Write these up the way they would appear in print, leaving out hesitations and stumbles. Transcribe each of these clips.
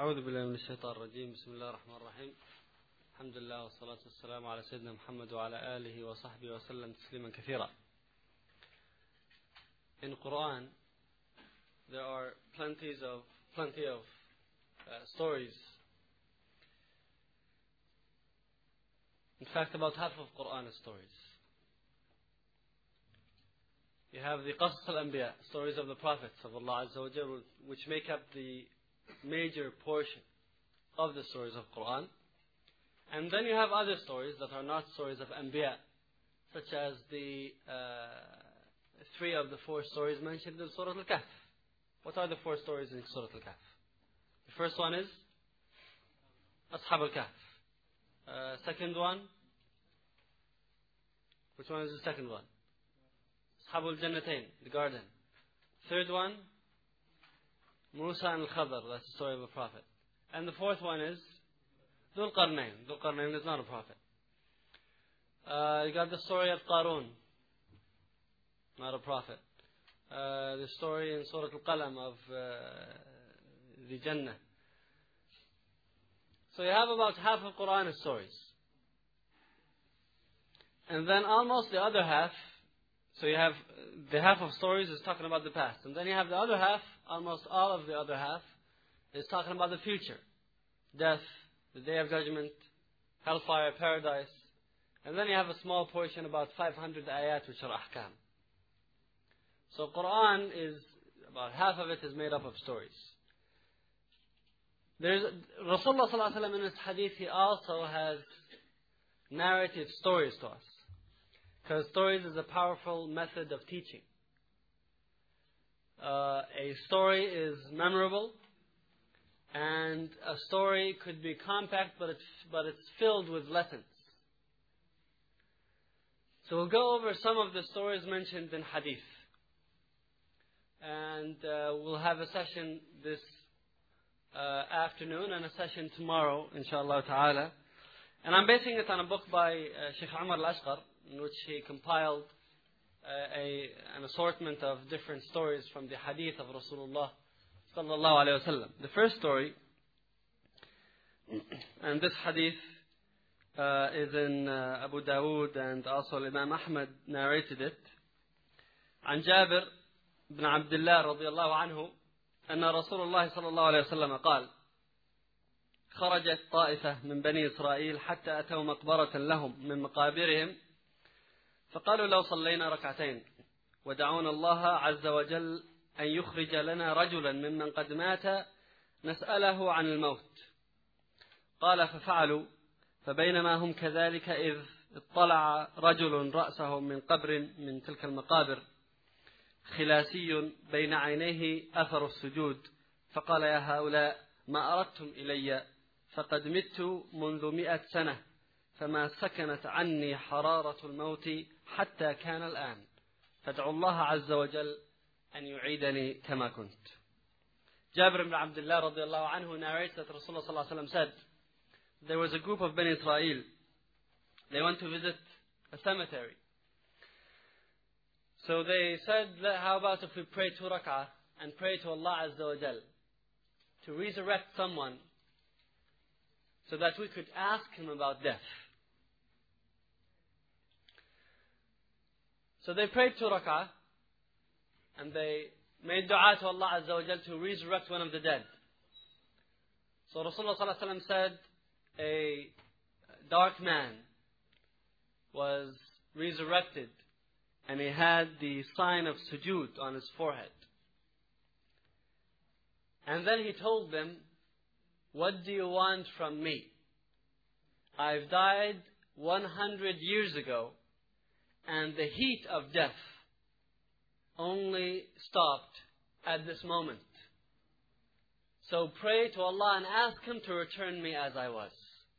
أعوذ بالله من الشيطان الرجيم. بسم الله الرحمن الرحيم. الحمد لله والصلاة والسلام على سيدنا محمد وعلى آله وصحبه وسلم تسليما كثيرا. In Quran, there are plenty of stories. In fact, about half of Quran is stories. You have the Qasas al-Anbiya, stories of the prophets of Allah Azza wa Jalla, which make up the major portion of the stories of Quran. And then you have other stories that are not stories of Anbiya, such as the three of the four stories mentioned in Surah Al-Kahf. What are the four stories in Surah Al-Kahf? The first one is Ashab al-Kahf. Second one, which one is the second one? Ashab al-Jannatain, the garden. Third one, Musa and Al-Khadr, that's the story of a prophet. And the fourth one is Dhul Qarnayn. Dhul Qarnayn is not a prophet. You got the story of Qarun, not a prophet. The story in Surah Al-Qalam of the Jannah. So you have about half of Quran is stories. And then almost the other half, so you have the half of stories is talking about the past. And then you have the other half, almost all of the other half, is talking about the future. Death, the Day of Judgment, Hellfire, Paradise. And then you have a small portion, about 500 ayat, which are ahkam. So Quran is, about half of it is made up of stories. Rasulullah sallallahu alaihi wasallam in his hadith, he also has narrated stories to us. Because stories is a powerful method of teaching. A story is memorable, and a story could be compact, but it's filled with lessons. So we'll go over some of the stories mentioned in hadith. And we'll have a session this afternoon and a session tomorrow, inshallah ta'ala. And I'm basing it on a book by Sheikh Umar al-Ashqar, in which he compiled an assortment of different stories from the hadith of Rasulullah sallallahu alayhi wa sallam. The first story, and this hadith is in Abu Dawood, and also Imam Ahmad narrated it. عن جابر بن عبد الله رضي الله عنه أن رسول الله صلى الله عليه وسلم قال: خرجت طائفة من بني إسرائيل حتى أتوا مقبرة لهم من مقابرهم، فقالوا لو صلينا ركعتين ودعونا الله عز وجل أن يخرج لنا رجلا ممن قد مات نسأله عن الموت. قال: ففعلوا، فبينما هم كذلك إذ اطلع رجل رأسه من قبر من تلك المقابر خلاسي بين عينيه أثر السجود، فقال: يا هؤلاء ما أردتم إلي؟ فقد مت منذ 100 سنة، فما سكنت عني حرارة الموت حتى كان الآن، فادعوا الله عز وجل أن يعيدني كما كنت. Jabir ibn Abdullah radiallahu anhu narrates that Rasulullah sallallahu alaihi wasallam said, there was a group of Bani Israel. They went to visit a cemetery. So they said, how about if we pray 2 rak'ah and pray to Allah Azza wa Jal to resurrect someone so that we could ask him about death. So they prayed 2 rak'ah and they made dua to Allah Azza wa Jal to resurrect one of the dead. So Rasulullah sallallahu alaihi wasallam said, a dark man was resurrected and he had the sign of sujood on his forehead. And then he told them, what do you want from me? I've died 100 years ago, and the heat of death only stopped at this moment. So pray to Allah and ask Him to return me as I was.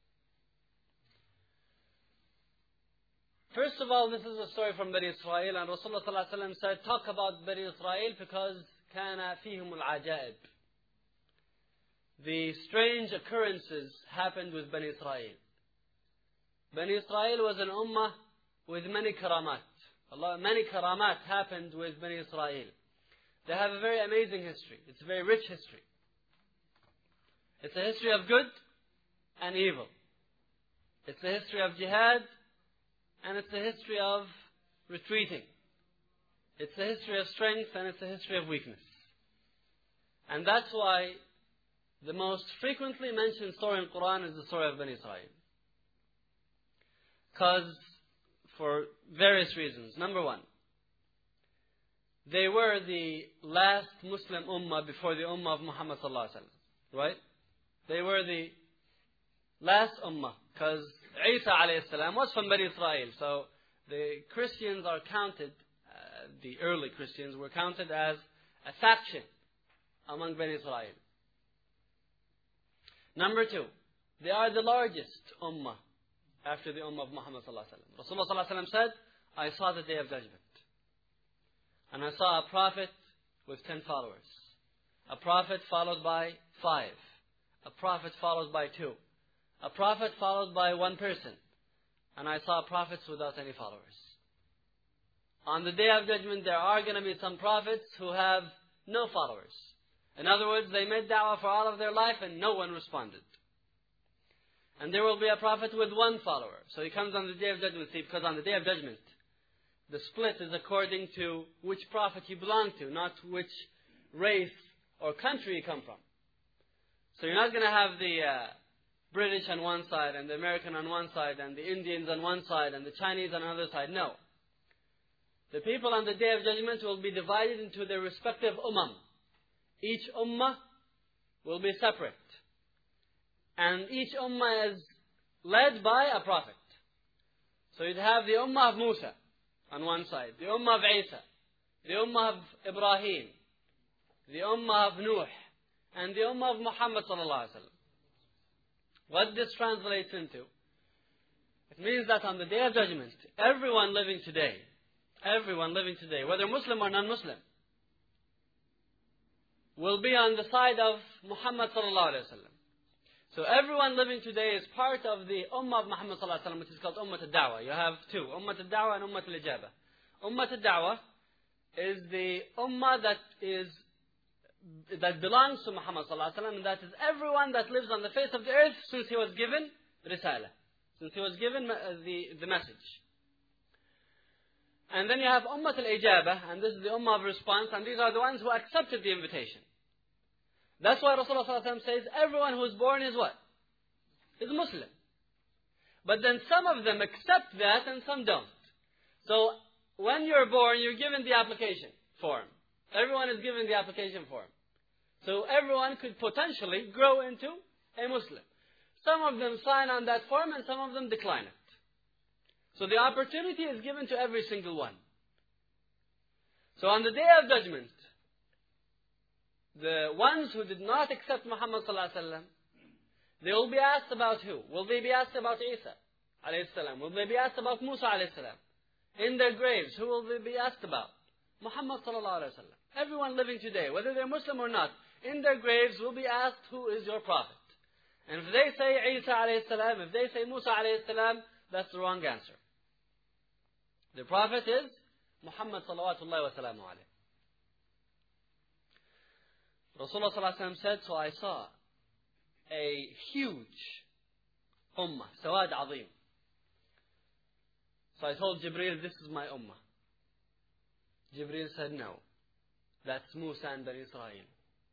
First of all, this is a story from Bani Israel, and Rasulullah sallallahu alaihi wasallam said, talk about Bani Israel because كان فيهم العجائب. The strange occurrences happened with Bani Israel. Bani Israel was an ummah with many karamat. Many karamat happened with Bani Israel. They have a very amazing history. It's a very rich history. It's a history of good and evil. It's a history of jihad, and it's a history of retreating. It's a history of strength, and it's a history of weakness. And that's why the most frequently mentioned story in the Quran is the story of Bani Israel. Because, for various reasons. Number one, they were the last Muslim ummah before the ummah of Muhammad sallallahu alaihi wasallam. Right? They were the last ummah. Because Isa alayhi salam was from Bani Israel. So the Christians are counted, the early Christians were counted as a faction among Bani Israel. Number two, they are the largest ummah after the ummah of Muhammad sallallahu alaihi wasallam. Rasulullah sallallahu alaihi wasallam said, I saw the day of judgment. And I saw a prophet with 10 followers. A prophet followed by 5. A prophet followed by 2. A prophet followed by 1 person. And I saw prophets without any followers. On the day of judgment, there are going to be some prophets who have no followers. In other words, they made da'wah for all of their life and no one responded. And there will be a prophet with 1 follower. So he comes on the day of judgment. See, because on the day of judgment, the split is according to which prophet you belong to, not which race or country you come from. So you're not going to have the British on one side and the American on one side and the Indians on one side and the Chinese on another side. No. The people on the day of judgment will be divided into their respective ummah. Each ummah will be separate. And each ummah is led by a prophet. So you'd have the ummah of Musa on one side, the ummah of Isa, the ummah of Ibrahim, the ummah of Nuh, and the ummah of Muhammad sallallahu alaihi wasallam. What this translates into, it means that on the day of judgment, everyone living today, whether Muslim or non-Muslim, will be on the side of Muhammad sallallahu alaihi wasallam. So everyone living today is part of the ummah of Muhammad sallallahu alaihi wasallam, which is called Ummah al-Da'wah. You have 2, Ummah al-Da'wah and Ummah al-Ijabah. Ummah al-Da'wah is the ummah that belongs to Muhammad sallallahu alaihi wasallam, and that is everyone that lives on the face of the earth since he was given Risala, since he was given the message. And then you have Ummah al-Ijabah, and this is the ummah of response, and these are the ones who accepted the invitation. That's why Rasulullah sallallahu alaihi wasallam says everyone who is born is what? Is Muslim. But then some of them accept that and some don't. So when you're born, you're given the application form. Everyone is given the application form. So everyone could potentially grow into a Muslim. Some of them sign on that form and some of them decline it. So the opportunity is given to every single one. So on the day of judgment, the ones who did not accept Muhammad sallallahu alaihi wasallam, they will be asked about who? Will they be asked about Isa alayhi salam? Will they be asked about Musa alayhi salam? In their graves, who will they be asked about? Muhammad sallallahu alaihi wasallam. Everyone living today, whether they're Muslim or not, in their graves will be asked, who is your prophet? And if they say Isa alayhi salam, if they say Musa alayhi salam, that's the wrong answer. The prophet is Muhammad sallallahu wa sallam alayhi. Rasulullah sallallahu alaihi wasallam said, so I saw a huge ummah, sawad azim. So I told Jibreel, this is my ummah. Jibreel said, no, that's Musa and Bani Israel.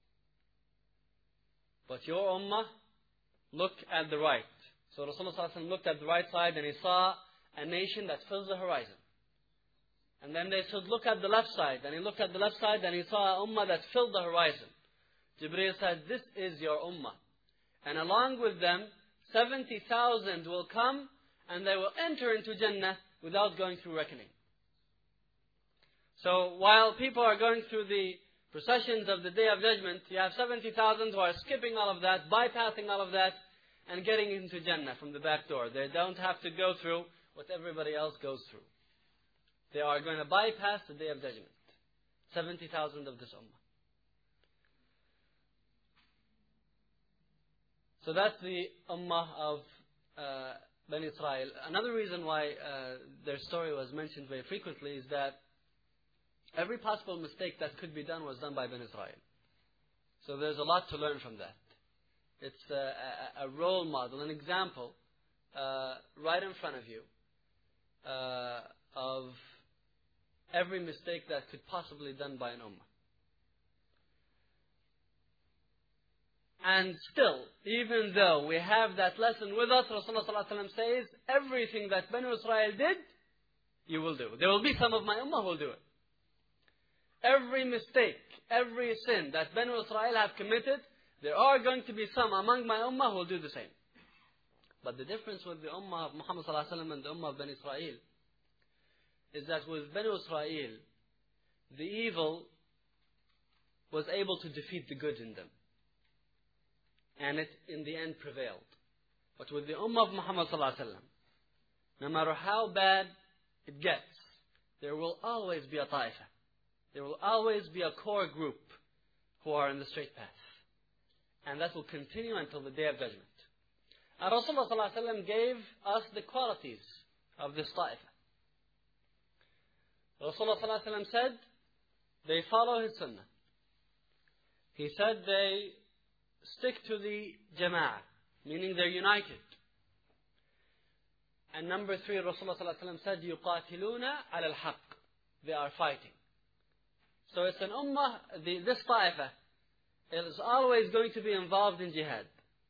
But your ummah, look at the right. So Rasulullah sallallahu alaihi wasallam looked at the right side and he saw a nation that fills the horizon. And then they said, look at the left side. And he looked at the left side and he saw an ummah that filled the horizon. Jibreel said, this is your ummah. And along with them, 70,000 will come and they will enter into Jannah without going through reckoning. So while people are going through the processions of the Day of Judgment, you have 70,000 who are skipping all of that, bypassing all of that, and getting into Jannah from the back door. They don't have to go through what everybody else goes through. They are going to bypass the Day of Judgment. 70,000 of this ummah. So that's the ummah of Bani Israel. Another reason why their story was mentioned very frequently is that every possible mistake that could be done was done by Bani Israel. So there's a lot to learn from that. It's a role model, an example, right in front of you, of every mistake that could possibly be done by an ummah. And still, even though we have that lesson with us, Rasulullah ﷺ says, everything that Banu Israel did, you will do. There will be some of my ummah who will do it. Every mistake, every sin that Banu Israel have committed, there are going to be some among my ummah who will do the same. But the difference with the ummah of Muhammad ﷺ and the ummah of Banu Israel is that with Banu Israel, the evil was able to defeat the good in them. And it, in the end, prevailed. But with the ummah of Muhammad ﷺ, no matter how bad it gets, there will always be a ta'ifa. There will always be a core group who are in the straight path. And that will continue until the Day of Judgment. And Rasulullah ﷺ gave us the qualities of this ta'ifa. Rasulullah ﷺ said, they follow his sunnah. He said they stick to the jama'ah, meaning they're united. And number 3, Rasulullah ﷺ said, يُقَاتِلُونَ عَلَى الْحَقِّ. They are fighting. So it's an ummah, this ta'ifa is always going to be involved in jihad.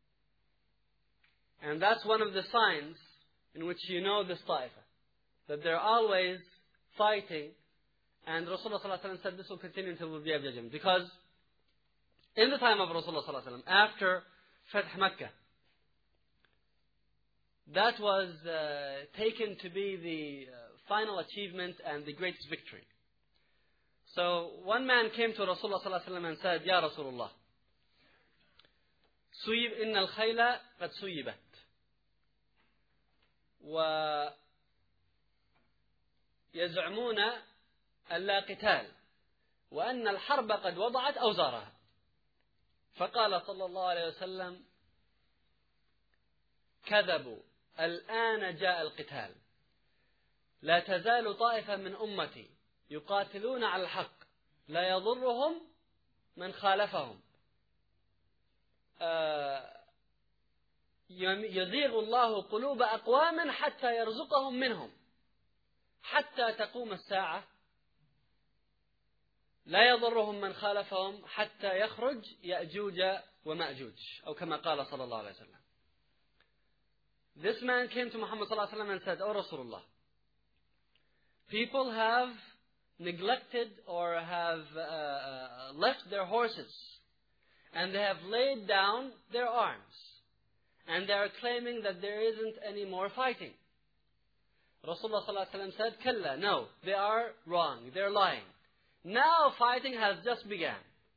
And that's one of the signs in which you know this ta'ifa, that they're always fighting. And Rasulullah ﷺ said this will continue until the Day of Judgment. Because in the time of Rasulullah ﷺ, after Fath Makkah, that was taken to be the final achievement and the greatest victory. So one man came to Rasulullah ﷺ and said, Ya Rasulullah, إن الخيل قد سيبت ويزعمون ألا قتال وأن الحرب قد وضعت أوزارها. فقال صلى الله عليه وسلم كذبوا الآن جاء القتال لا تزال طائفة من أمتي يقاتلون على الحق لا يضرهم من خالفهم يزيغ الله قلوب أقوام حتى يرزقهم منهم حتى تقوم الساعة لا يضرهم من خالفهم حتى يخرج يأجوج ومأجوج أو كما قال صلى الله عليه وسلم. This man came to Muhammad صلى الله عليه وسلم and said, O Rasulullah, people have neglected or have left their horses and they have laid down their arms and they are claiming that there isn't any more fighting. Rasulullah صلى الله عليه وسلم said, Kalla, no, they are wrong, they're lying. Now fighting has just begun.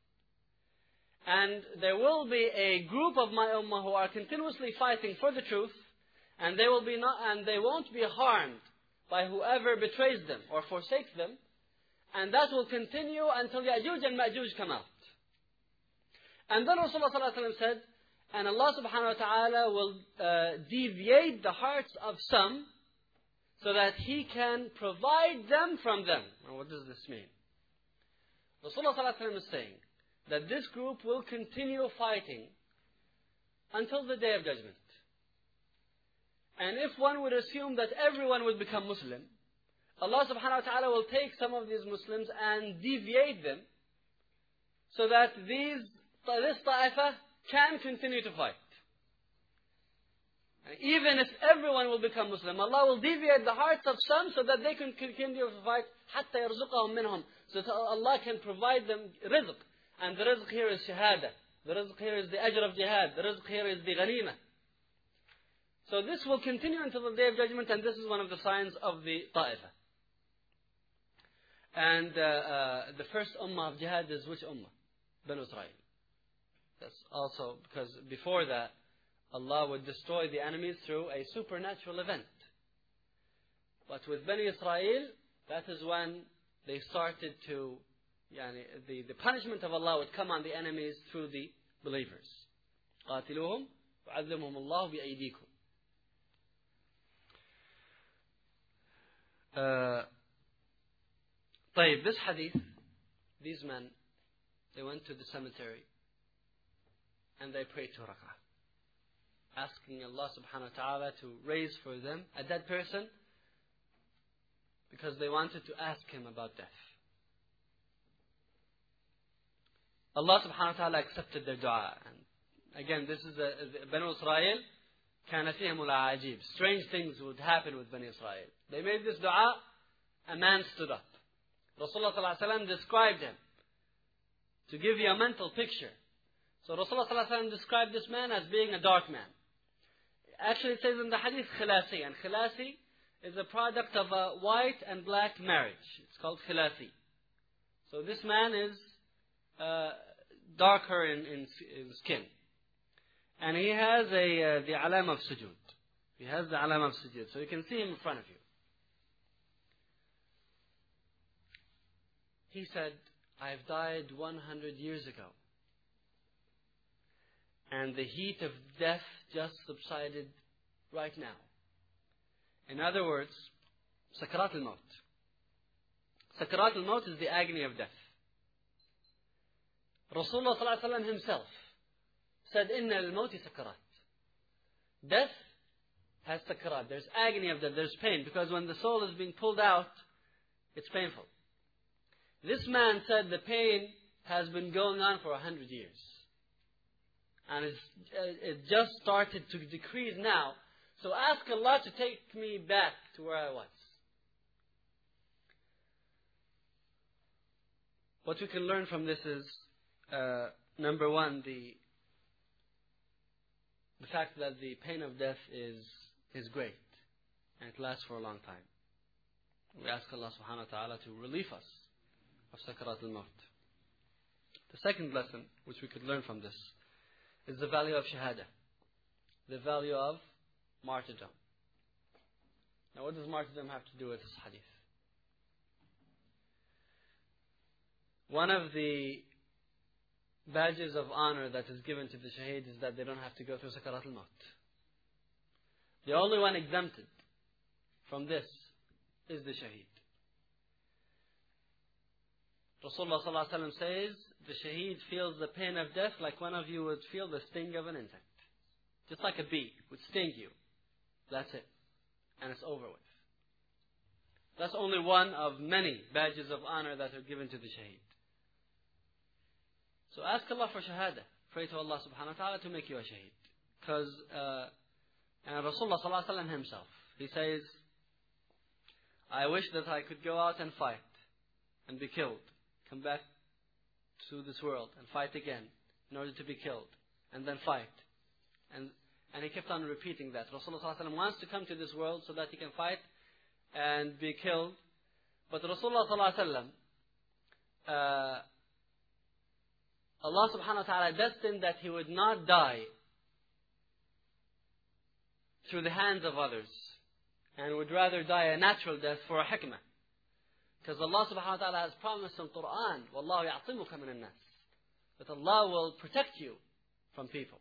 And there will be a group of my ummah who are continuously fighting for the truth, and they will be and they won't be harmed by whoever betrays them or forsakes them, and that will continue until Ya'juj and Ma'juj come out. And then Rasulullah sallallahu alaihi wasallam said, and Allah subhanahu wa ta'ala will deviate the hearts of some so that He can provide them from them. Now what does this mean? Rasulullah sallallahu alaihi wasallam is saying that this group will continue fighting until the Day of Judgment. And if one would assume that everyone would become Muslim, Allah subhanahu wa ta'ala will take some of these Muslims and deviate them so that this ta'ifa can continue to fight. And even if everyone will become Muslim, Allah will deviate the hearts of some so that they can continue to fight حَتَّى يَرْزُقَهُم مِّنْهُم, so that Allah can provide them rizq. And the rizq here is shahada. The rizq here is the ajr of jihad. The rizq here is the ghanima. So this will continue until the Day of Judgment, and this is one of the signs of the ta'ifa. And the first ummah of jihad is which ummah? Banu Israel. That's also because before that, Allah would destroy the enemies through a supernatural event. But with Bani Israel, that is when they started to, the punishment of Allah would come on the enemies through the believers. قاتلوهم وعذبهم الله بأيديكم. طيب, this hadith, these men, they went to the cemetery and they prayed 2 rak'ah. asking Allah subhanahu wa ta'ala to raise for them a dead person because they wanted to ask him about death. Allah subhanahu wa ta'ala accepted their dua. And again, this is Banu Israel, كان فيهم العجيب. Strange things would happen with Banu Israel. They made this dua, a man stood up. Rasulullah sallallahu alaihi wasallam described him to give you a mental picture. So Rasulullah sallallahu alaihi wasallam described this man as being a dark man. Actually, it says in the hadith khilasi, and khilasi is a product of a white and black marriage. It's called khilasi. So this man is darker in skin, and he has the alam of sujood. He has the alam of sujood, so you can see him in front of you. He said, "I've died 100 years ago, and the heat of death just subsided right now." In other words, Sakarat al-Maut. Sakarat al-Maut is the agony of death. Rasulullah sallallahu alaihi wasallam himself said, "Inna al-Mauti sakarat." Death has sakarat. There's agony of death. There's pain, because when the soul is being pulled out, it's painful. This man said the pain has been going on for 100 years. And it just started to decrease now. So ask Allah to take me back to where I was. What we can learn from this is, number one, the fact that the pain of death is great. And it lasts for a long time. We ask Allah subhanahu wa ta'ala to relieve us of Sakarat al-Maut. The second lesson which we could learn from this is the value of shahada, the value of martyrdom. Now, what does martyrdom have to do with this hadith? One of the badges of honor that is given to the shaheed is that they don't have to go through Sakarat al-Maut. The only one exempted from this is the shaheed. Rasulullah sallallahu alaihi wasallam says, the shaheed feels the pain of death like one of you would feel the sting of an insect. Just like a bee would sting you. That's it. And it's over with. That's only one of many badges of honor that are given to the shaheed. So ask Allah for shahada. Pray to Allah subhanahu wa ta'ala to make you a shaheed. Because, and Rasulullah sallallahu alaihi wasallam himself, he says, I wish that I could go out and fight and be killed. Come back to this world and fight again in order to be killed, and then fight. And he kept on repeating that. Rasulullah ﷺ wants to come to this world so that he can fight and be killed. But Rasulullah ﷺ, Allah subhanahu wa ta'ala destined that he would not die through the hands of others, and would rather die a natural death for a hikmah. Because Allah subhanahu wa ta'ala has promised in Quran, وَاللَّهُ يَعْصِمُكَ مِنَ النَّاسِ, that Allah will protect you from people.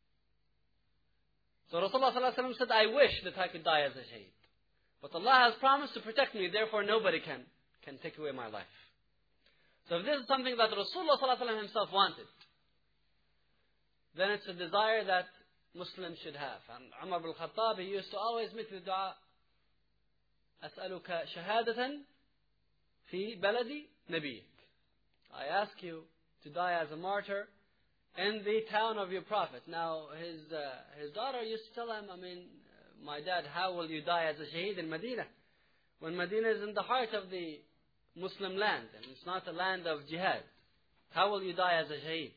So Rasulullah sallallahu alaihi wasallam said, I wish that I could die as a shaheed. But Allah has promised to protect me, therefore nobody can take away my life. So if this is something that Rasulullah sallallahu alaihi wasallam himself wanted, then it's a desire that Muslims should have. And Umar ibn Khattab, he used to always make the dua, أسألك شهادة في بلد نبيك. I ask you to die as a martyr in the town of your prophet. Now, his daughter used to tell him, my dad, how will you die as a shaheed in Medina? When Medina is in the heart of the Muslim land, and it's not a land of jihad. How will you die as a shaheed?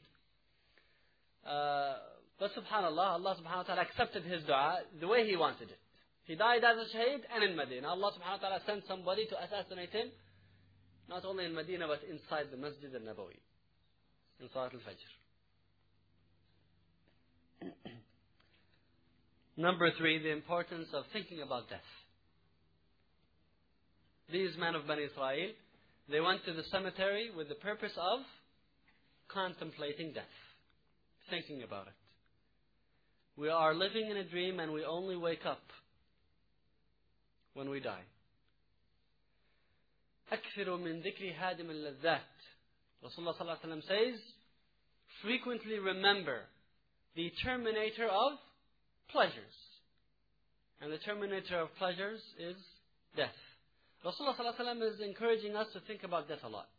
But subhanAllah, Allah subhanahu wa ta'ala accepted his dua the way he wanted it. He died as a shaheed and in Medina. Allah subhanahu wa ta'ala sent somebody to assassinate him, not only in Medina but inside the Masjid al-Nabawi, in Salat al-Fajr. Number 3, the importance of thinking about death. These men of Bani Israel, they went to the cemetery with the purpose of contemplating death, thinking about it. We are living in a dream and we only wake up when we die. أكثروا من ذكر هادم اللذات. Rasulullah sallallahu alaihi wasallam says, frequently remember the terminator of pleasures. And the terminator of pleasures is death. Rasulullah ﷺ is encouraging us to think about death a lot.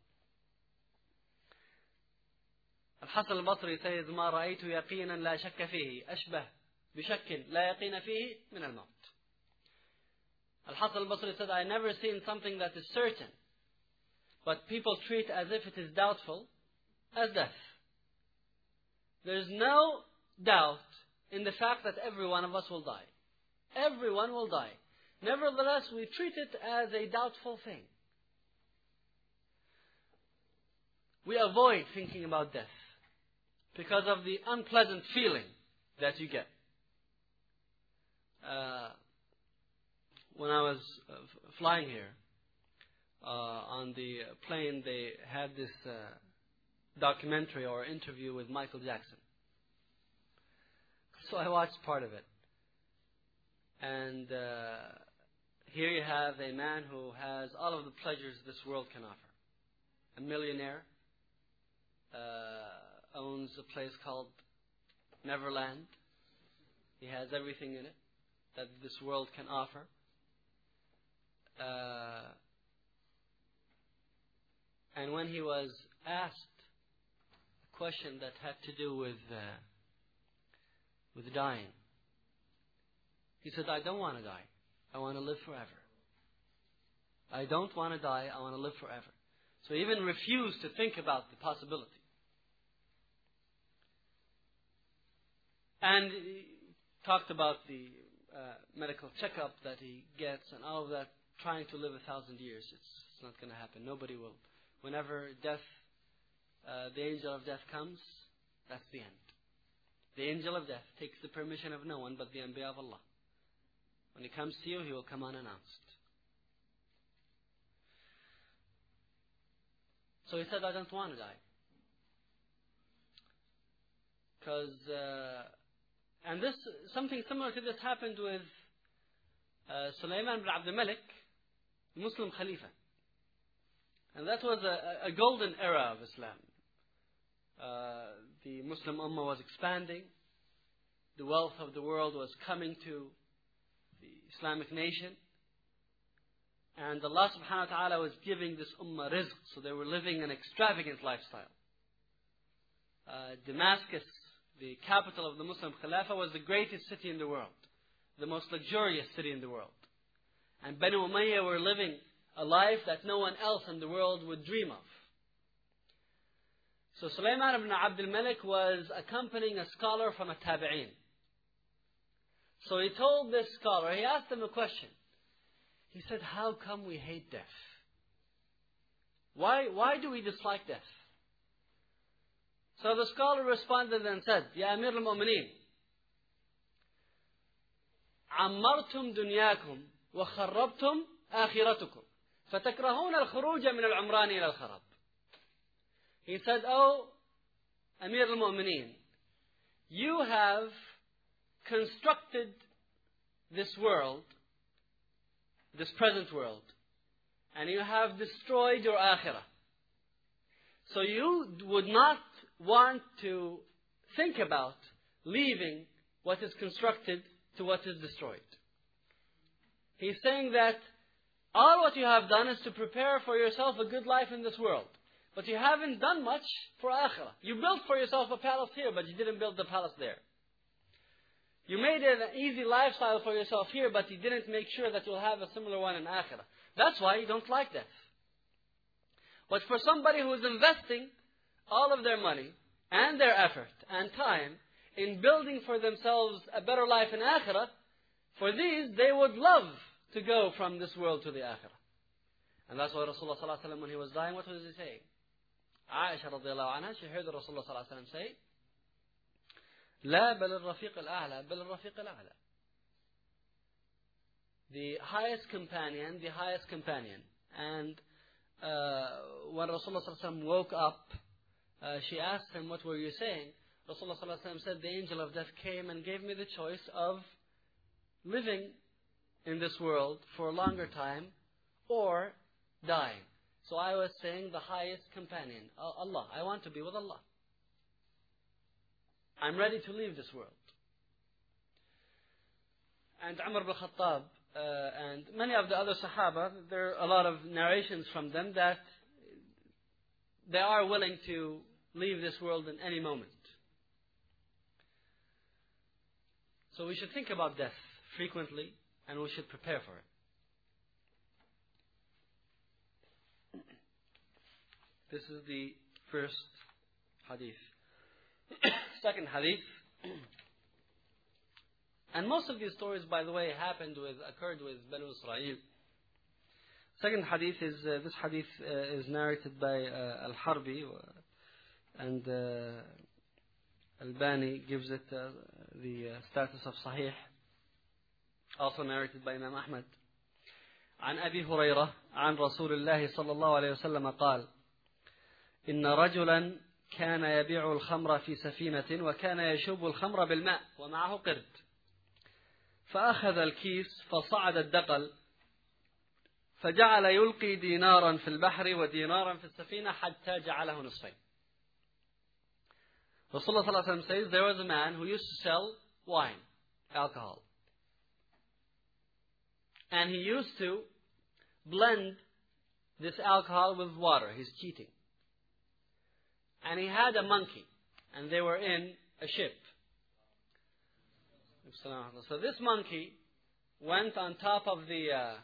Al-Hasan al-Basri says, ما رأيت يقينا لا شك فيه أشبه بشك لا يقين فيه من الموت. Al-Hasan al-Basri said, I never seen something that is certain, but people treat as if it is doubtful, as death. There is no doubt in the fact that every one of us will die. Everyone will die. Nevertheless, we treat it as a doubtful thing. We avoid thinking about death because of the unpleasant feeling that you get. When I was flying here, on the plane, they had this documentary or interview with Michael Jackson. So I watched part of it. And here you have a man who has all of the pleasures this world can offer. A millionaire, owns a place called Neverland. He has everything in it that this world can offer. And when he was asked a question that had to do with dying, he said, I don't want to die. I want to live forever. I don't want to die. I want to live forever. So he even refused to think about the possibility. And he talked about the medical checkup that he gets and all of that, trying to live 1,000 years. It's not going to happen. Nobody will. Whenever death, the angel of death comes, that's the end. The angel of death takes the permission of no one but the Anbiya of Allah. When he comes to you, he will come unannounced. So he said, I don't want to die. Because, and this, something similar to this happened with Sulaiman bin Abdul Malik, the Muslim Khalifa. And that was a golden era of Islam. The Muslim Ummah was expanding. The wealth of the world was coming to the Islamic nation. And Allah subhanahu wa ta'ala was giving this Ummah rizq. So they were living an extravagant lifestyle. Damascus, the capital of the Muslim Khilafah, was the greatest city in the world. The most luxurious city in the world. And Banu Umayyah were living a life that no one else in the world would dream of. So Sulaiman ibn Abdul Malik was accompanying a scholar from a Tabi'een. So he told this scholar, he asked him a question. He said, how come we hate death? Why do we dislike death? So the scholar responded and said, Ya Amir al-Mu'mineen, عمرتم دنياكم وخربتم آخرتكم فتكرهون الخروج من العمران إلى الخراب. He said, oh, Amir al-Mu'mineen, you have constructed this world, this present world, and you have destroyed your akhirah. So you would not want to think about leaving what is constructed to what is destroyed. He's saying that all what you have done is to prepare for yourself a good life in this world. But you haven't done much for akhirah. You built for yourself a palace here, but you didn't build the palace there. You made an easy lifestyle for yourself here, but you didn't make sure that you'll have a similar one in akhirah. That's why you don't like death. But for somebody who is investing all of their money and their effort and time in building for themselves a better life in akhirah, for these, they would love to go from this world to the akhirah. And that's why Rasulullah sallallahu alaihi wasallam, when he was dying, what was he saying? Aisha radiallahu anha, she heard Rasulullah sallallahu alaihi wasallam say, لا بل الرفيق الأعلى بل الرفيق الأعلى. The highest companion, the highest companion. And when Rasulullah sallallahu alaihi wasallam woke up, she asked him, what were you saying? Rasulullah sallallahu alaihi wasallam said, the angel of death came and gave me the choice of living in this world for a longer time or dying. So I was saying the highest companion, Allah. I want to be with Allah. I'm ready to leave this world. and Umar ibn Khattab and many of the other Sahaba, there are a lot of narrations from them that they are willing to leave this world in any moment. So we should think about death frequently, and we should prepare for it. This is the first hadith. Second hadith. And most of these stories, by the way, occurred with Banu Israel. Second hadith is, this hadith is narrated by Al-Harbi, and Al-Bani gives it the status of Sahih, also narrated by Imam Ahmad. عن أبي هريرة عن رسول الله صلى الله عليه وسلم قال إن رجلا كان يبيع الخمر في سفينة وكان يشوب الخمر بالماء ومعه قرد فأخذ الكيس فصعد الدقل فجعل يلقي دينارا في البحر ودينارا في السفينة حتى جعله نصفين. Rasulullah sallallahu alaihi wasallam says there was a man who used to sell wine, alcohol. And he used to blend this alcohol with water. He's cheating. And he had a monkey, and they were in a ship. So this monkey went on top of the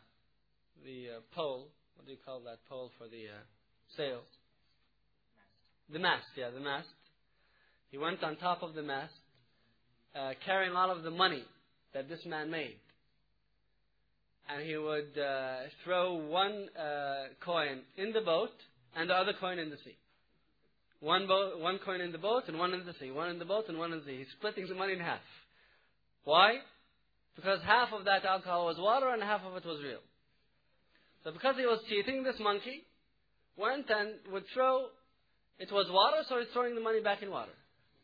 pole. What do you call that pole for the sail? The mast, yeah, the mast. He went on top of the mast, carrying all of the money that this man made. And he would throw one coin in the boat and the other coin in the sea. One coin in the boat and one in the sea. One in the boat and one in the sea. He's splitting the money in half. Why? Because half of that alcohol was water and half of it was real. So because he was cheating, this monkey went and would throw, it was water, so he's throwing the money back in water.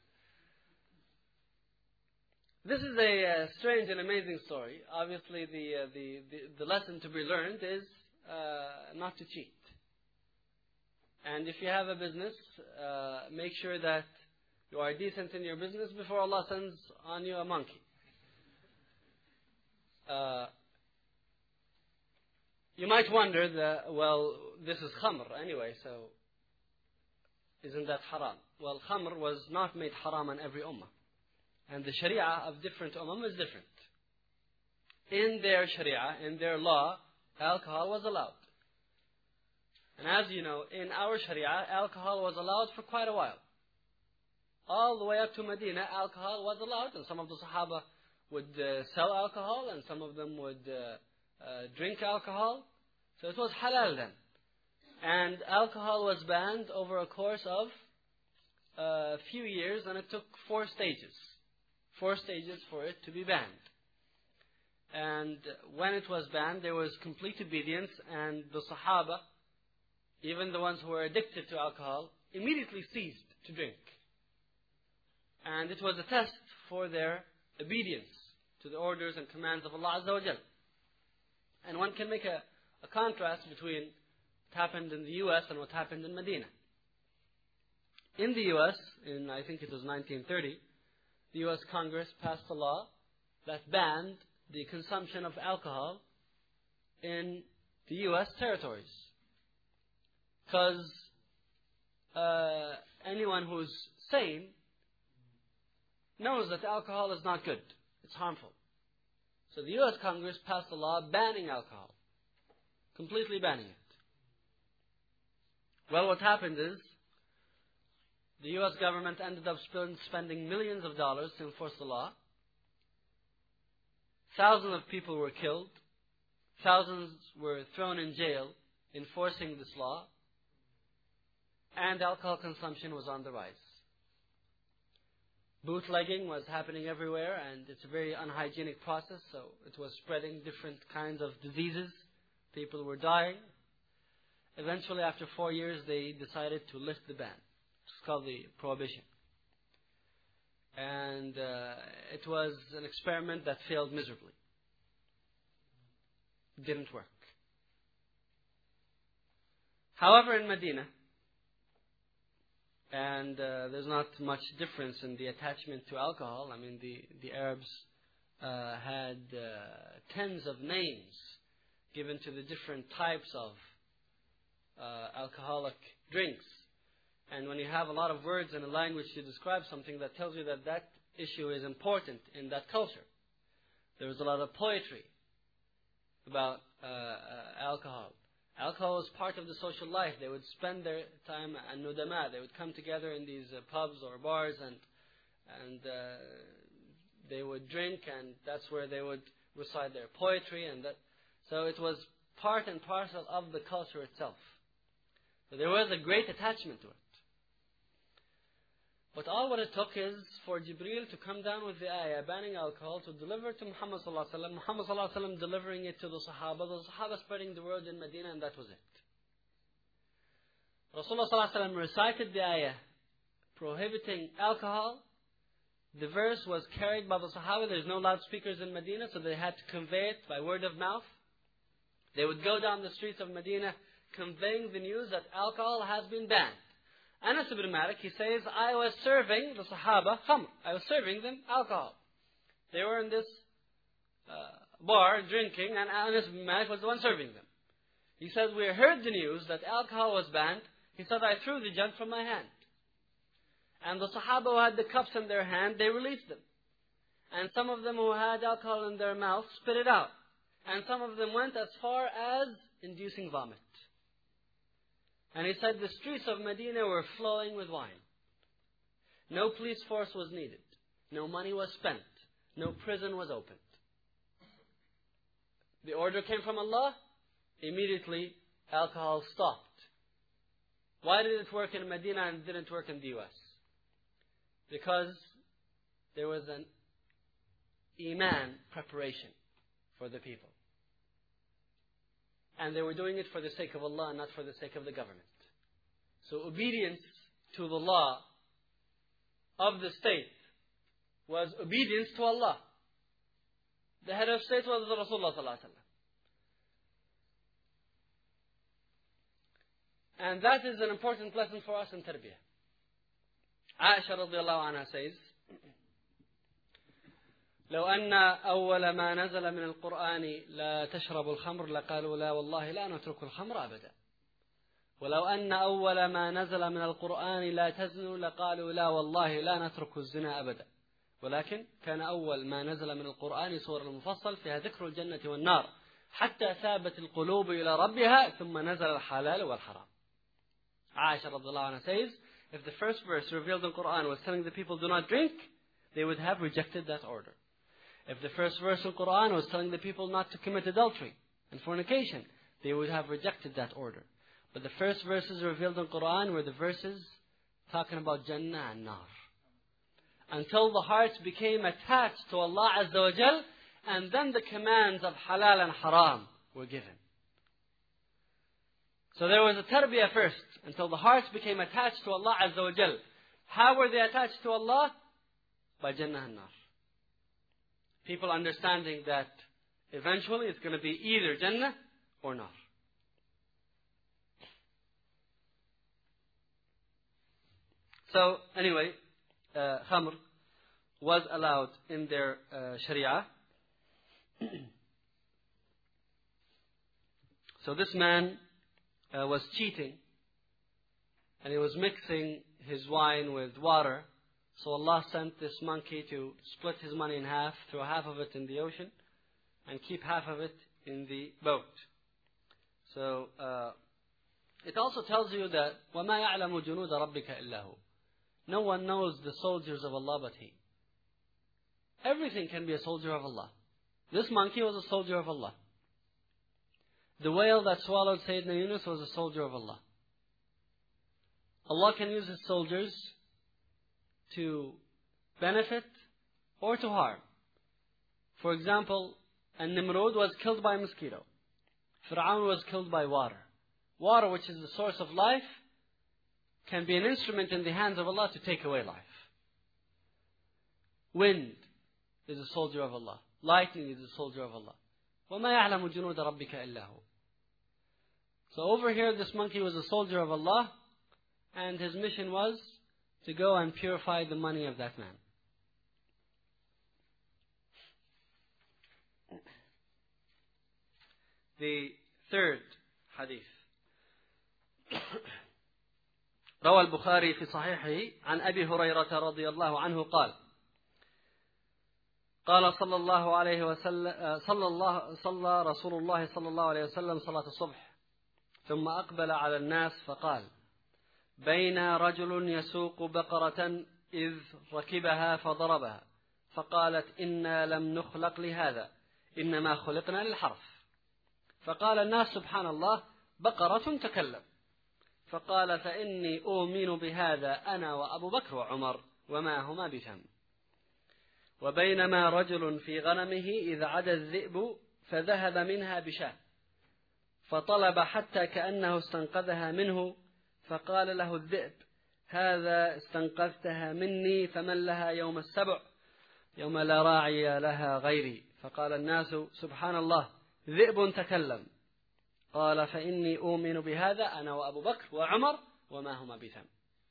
This is a strange and amazing story. Obviously, the lesson to be learned is not to cheat. And if you have a business, make sure that you are decent in your business before Allah sends on you a monkey. You might wonder, well, this is khamr anyway, so isn't that haram? Well, khamr was not made haram on every ummah. And the sharia of different ummah is different. In their sharia, in their law, alcohol was allowed. And as you know, in our sharia, alcohol was allowed for quite a while. All the way up to Medina, alcohol was allowed. And some of the Sahaba would sell alcohol, and some of them would drink alcohol. So it was halal then. And alcohol was banned over a course of a few years, and it took 4 stages. 4 stages for it to be banned. And when it was banned, there was complete obedience, and the Sahaba, even the ones who were addicted to alcohol, immediately ceased to drink. And it was a test for their obedience to the orders and commands of Allah Azza wa Jal. And one can make a contrast between what happened in the US and what happened in Medina. In the US, in I think it was 1930, the US Congress passed a law that banned the consumption of alcohol in the US territories. Because anyone who's sane knows that alcohol is not good. It's harmful. So the US Congress passed a law banning alcohol. Completely banning it. Well, what happened is, the US government ended up spending millions of dollars to enforce the law. Thousands of people were killed. Thousands were thrown in jail enforcing this law. And alcohol consumption was on the rise. Bootlegging was happening everywhere, and it's a very unhygienic process, so it was spreading different kinds of diseases. People were dying. Eventually, after 4 years, they decided to lift the ban. It's called the prohibition. And it was an experiment that failed miserably. It didn't work. However, in Medina, and there's not much difference in the attachment to alcohol. I mean, the Arabs had tens of names given to the different types of alcoholic drinks. And when you have a lot of words in a language to describe something, that tells you that that issue is important in that culture. There was a lot of poetry about alcohol. Alcohol was part of the social life. They would spend their time at nudama. They would come together in these pubs or bars, and they would drink, and that's where they would recite their poetry. So it was part and parcel of the culture itself. So there was a great attachment to it. But all what it took is for Jibreel to come down with the ayah banning alcohol, to deliver to Muhammad sallallahu alaihi wasallam, Muhammad sallallahu alaihi wasallam delivering it to the Sahaba spreading the word in Medina, and that was it. Rasulullah sallallahu alaihi wasallam recited the ayah prohibiting alcohol. The verse was carried by the Sahaba. There's no loudspeakers in Medina, so they had to convey it by word of mouth. They would go down the streets of Medina conveying the news that alcohol has been banned. Anas ibn Malik, he says, I was serving the Sahaba khamr. I was serving them alcohol. They were in this bar drinking, and Anas ibn Malik was the one serving them. He said, we heard the news that alcohol was banned. He said, I threw the jug from my hand. And the Sahaba who had the cups in their hand, they released them. And some of them who had alcohol in their mouth spit it out. And some of them went as far as inducing vomit. And he said the streets of Medina were flowing with wine. No police force was needed. No money was spent. No prison was opened. The order came from Allah. Immediately, alcohol stopped. Why did it work in Medina and didn't work in the US? Because there was an iman preparation for the people. And they were doing it for the sake of Allah, not for the sake of the government. So obedience to the law of the state was obedience to Allah. The head of state was Rasulullah sallallahu alaihi wasallam. And that is an important lesson for us in tarbiyah. Aisha radiallahu anha says, لو أن أول ما نزل من القرآن لا تشرب الخمر لقالوا لا والله لا نترك الخمر أبدا ولو أن أول ما نزل من القرآن لا تزنوا لقالوا لا والله لا نترك الزنا أبدا ولكن كان أول ما نزل من القرآن سورة المفصل فيها ذكر الجنة والنار حتى ثابت القلوب إلى ربها ثم نزل الحلال والحرام. Aisha radiallahu anha says, if the first verse revealed in the Quran was telling the people do not drink, they would have rejected that order. If the first verse of the Quran was telling the people not to commit adultery and fornication, they would have rejected that order. But the first verses revealed in the Quran were the verses talking about Jannah and Nar. Until the hearts became attached to Allah Azza wa Jal, and then the commands of halal and haram were given. So there was a tarbiyah first, until the hearts became attached to Allah Azza wa Jal. How were they attached to Allah? By Jannah and Nar. People understanding that eventually it's going to be either Jannah or Nar. So anyway, khamr was allowed in their sharia. So this man was cheating, and he was mixing his wine with water. So Allah sent this monkey to split his money in half, throw half of it in the ocean, and keep half of it in the boat. So it also tells you that وَمَا يَعْلَمُ جُنُودَ رَبِّكَ إِلَّا هُ. No one knows the soldiers of Allah but He. Everything can be a soldier of Allah. This monkey was a soldier of Allah. The whale that swallowed Sayyidina Yunus was a soldier of Allah. Allah can use His soldiers to benefit or to harm. For example, Nimrod was killed by a mosquito. Fir'aun was killed by water. Water, which is the source of life, can be an instrument in the hands of Allah to take away life. Wind is a soldier of Allah. Lightning is a soldier of Allah. وَمَا يَعْلَمُ جُنُودَ رَبِّكَ إِلَّا هُ. So over here, this monkey was a soldier of Allah, and his mission was to go and purify the money of that man. The third hadith. روى البخاري في صحيحه عن أبي هريرة رضي الله عنه قال قال صلى الله عليه وسلم صلى رسول الله صلى الله عليه وسلم صلاة الصبح ثم أقبل على الناس فقال بين رجل يسوق بقرة إذ ركبها فضربها فقالت إنا لم نخلق لهذا إنما خلقنا للحرث فقال الناس سبحان الله بقرة تكلم فقال فإني أؤمن بهذا أنا وأبو بكر وعمر وما هما بثم وبينما رجل في غنمه إذ عدا الذئب فذهب منها بشاة فطلب حتى كأنه استنقذها منه فقال له الذئب هذا استنقذتها مني فمن لها يوم السبع يوم لا راعي لها غيري فقال الناس سبحان الله ذئب تكلم قال فإني أؤمن بهذا أنا وأبو بكر وعمر وما هما بثم.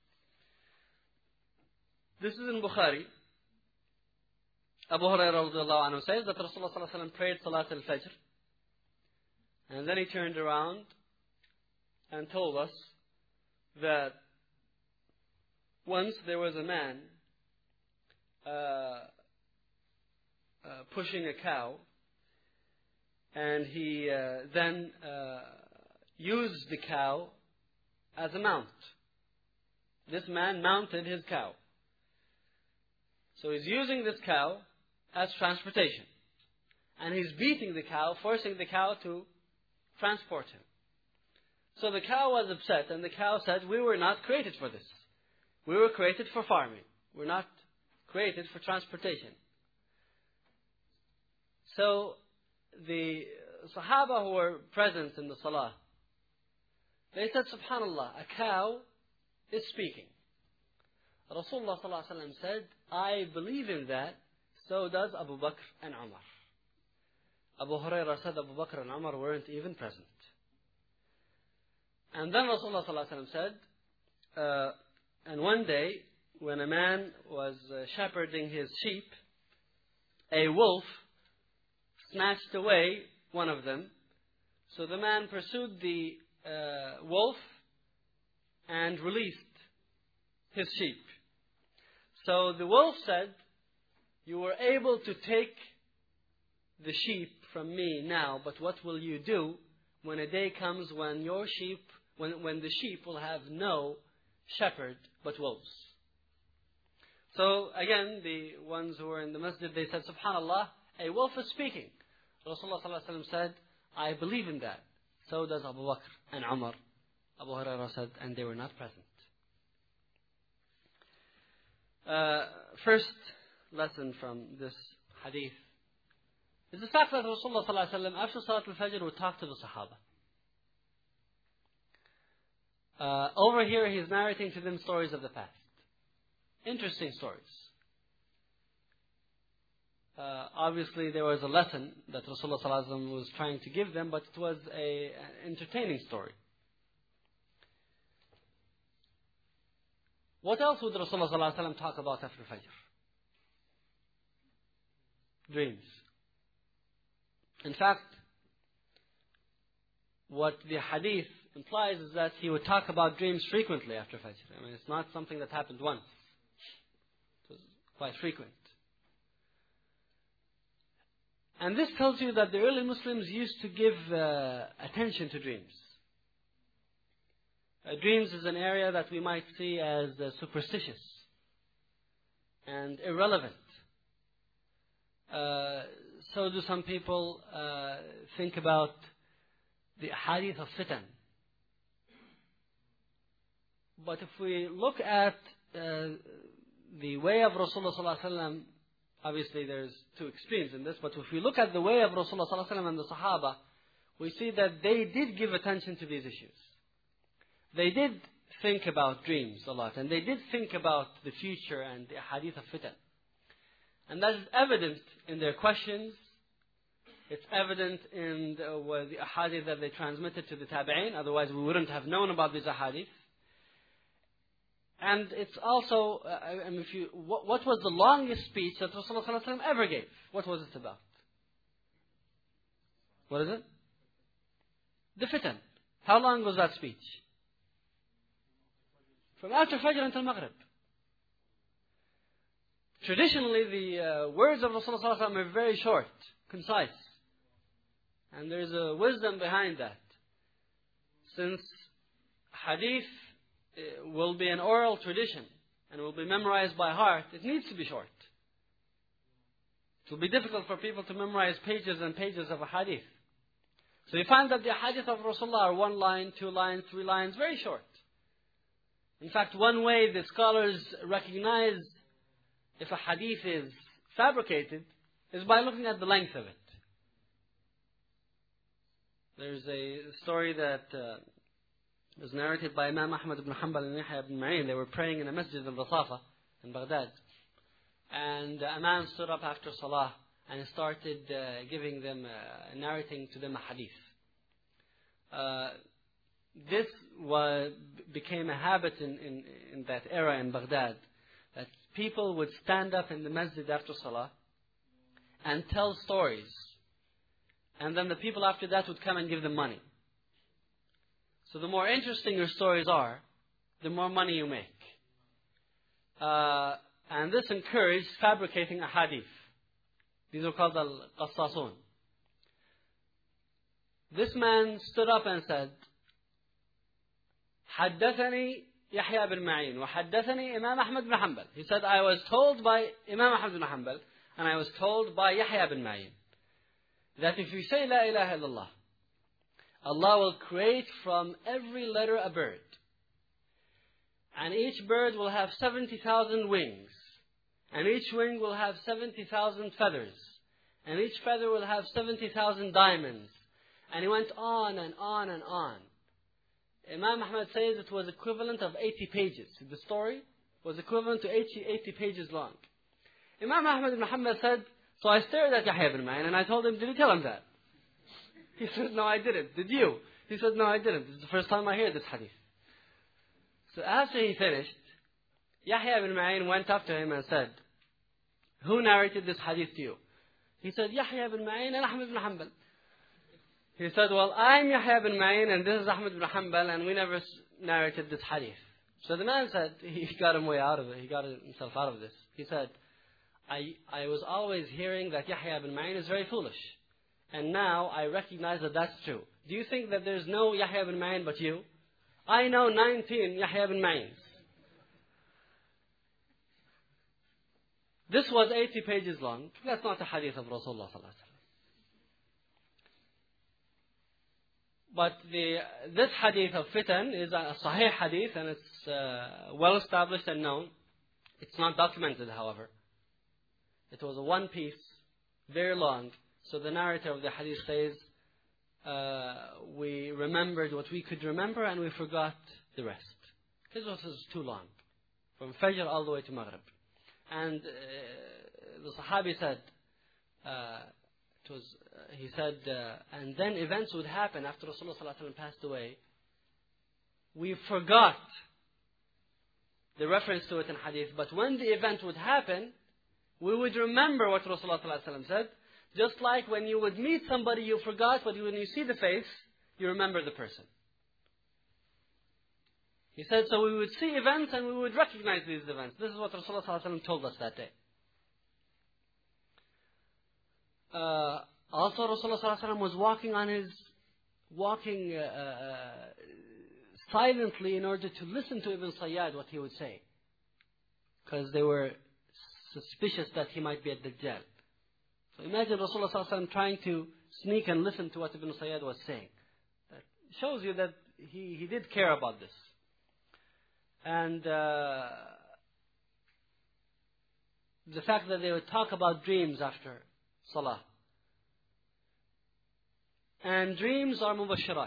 This is in Bukhari. Abu Hurairah radiallahu anhu says that Rasulullah sallallahu alaihi wasallam prayed Salat al-Fajr and then he turned around and told us that once there was a man pushing a cow and he then used the cow as a mount. This man mounted his cow. So he's using this cow as transportation. And he's beating the cow, forcing the cow to transport him. So the cow was upset, and the cow said, we were not created for this. We were created for farming. We're not created for transportation. So the Sahaba who were present in the Salah, they said, SubhanAllah, a cow is speaking. Rasulullah sallallahu alaihi wasallam said, I believe in that, so does Abu Bakr and Umar. Abu Hurairah said Abu Bakr and Umar weren't even present. And then Rasulullah sallallahu alaihi wasallam said, and one day, when a man was shepherding his sheep, a wolf snatched away one of them. So the man pursued the wolf and released his sheep. So the wolf said, you were able to take the sheep from me now, but what will you do when a day comes when your sheep, when the sheep will have no shepherd but wolves? So again, the ones who were in the masjid, they said, SubhanAllah, a wolf is speaking. Rasulullah sallallahu alaihi wasallam said, I believe in that. So does Abu Bakr and Umar. Abu Hurairah said, and they were not present. First lesson from this hadith is the fact that Rasulullah sallallahu alaihi wasallam after Salat al-Fajr would talk to the Sahaba. Over here he is narrating to them stories of the past. Interesting stories. Obviously there was a lesson that Rasulullah sallallahu alaihi wasallam was trying to give them, but it was an entertaining story. What else would Rasulullah sallallahu alaihi wasallam talk about after Fajr? Dreams. In fact, what the hadith implies is that he would talk about dreams frequently after Fajr. I mean, it's not something that happened once. It was quite frequent. And this tells you that the early Muslims used to give attention to dreams. Dreams is an area that we might see as superstitious and irrelevant. So do some people think about the hadith of fitan. But if we look at the way of Rasulullah sallallahu alaihi wasallam, obviously there's two extremes in this, but if we look at the way of Rasulullah sallallahu alaihi wasallam and the Sahaba, we see that they did give attention to these issues. They did think about dreams a lot, and they did think about the future and the hadith of fitan. And that is evident in their questions. It's evident in the ahadith that they transmitted to the tabi'in, otherwise we wouldn't have known about these ahadith. And it's also, what was the longest speech that Rasulullah sallallahu alaihi wasallam ever gave? What was it about? What is it? The fitan. How long was that speech? From after Fajr until Maghrib. Traditionally, the words of Rasulullah ﷺ are very short, concise. And there's a wisdom behind that. Since hadith will be an oral tradition and will be memorized by heart, it needs to be short. It will be difficult for people to memorize pages and pages of a hadith. So you find that the hadith of Rasulullah are 1 line, 2 lines, 3 lines, very short. In fact, one way the scholars recognize if a hadith is fabricated is by looking at the length of it. There's a story that was narrated by Imam Ahmad ibn Hanbal and Yahya ibn Ma'in. They were praying in a masjid in Safa in Baghdad. And a man stood up after Salah and started narrating to them a hadith. This became a habit in that era in Baghdad, that people would stand up in the masjid after Salah and tell stories. And then the people after that would come and give them money. So the more interesting your stories are, the more money you make. And this encouraged fabricating a hadith. These are called al-qassasun. This man stood up and said, حدثني يحيى بن معين وحدثني إمام أحمد بن حنبل. He said, I was told by Imam Ahmad bin Hanbal and I was told by Yahya bin Ma'in that if you say La ilaha illallah, Allah will create from every letter a bird. And each bird will have 70,000 wings. And each wing will have 70,000 feathers. And each feather will have 70,000 diamonds. And he went on and on and on. Imam Ahmad says it was equivalent of 80 pages. The story was equivalent to 80 pages long. Imam Ahmad ibn Hanbal said, so I stared at Yahya ibn Ma'in and I told him, did you tell him that? He said, no, I didn't. Did you? He said, no, I didn't. This is the first time I hear this hadith. So after he finished, Yahya ibn Ma'in went up to him and said, who narrated this hadith to you? He said, Yahya ibn Ma'in and Ahmad ibn Hanbal. He said, well, I'm Yahya ibn Ma'in and this is Ahmad ibn Hanbal and we never narrated this hadith. So the man said, he got him way out of it. He got himself out of this. He said, I was always hearing that Yahya ibn Ma'in is very foolish. And now I recognize that that's true. Do you think that there's no Yahya ibn Ma'in but you? I know 19 Yahya ibn Ma'ins. This was 80 pages long. That's not a hadith of Rasulullah sallallahu alaihi wasallam. But this hadith of fitan is a sahih hadith and it's well established and known. It's not documented, however. It was a one piece, very long. So the narrator of the hadith says, we remembered what we could remember and we forgot the rest. This was too long. From Fajr all the way to Maghrib. And the Sahabi said, he said, and then events would happen after Rasulullah ﷺ passed away. We forgot the reference to it in hadith, but when the event would happen, we would remember what Rasulullah ﷺ said. Just like when you would meet somebody you forgot, but when you see the face, you remember the person. He said, so we would see events and we would recognize these events. This is what Rasulullah ﷺ told us that day. Also, Rasulullah ﷺ was walking silently in order to listen to Ibn Sayyad what he would say, because they were suspicious that he might be a Dajjal. So imagine Rasulullah ﷺ trying to sneak and listen to what Ibn Sayyad was saying. That shows you that he did care about this. And the fact that they would talk about dreams after Salah. And dreams are mubashirat.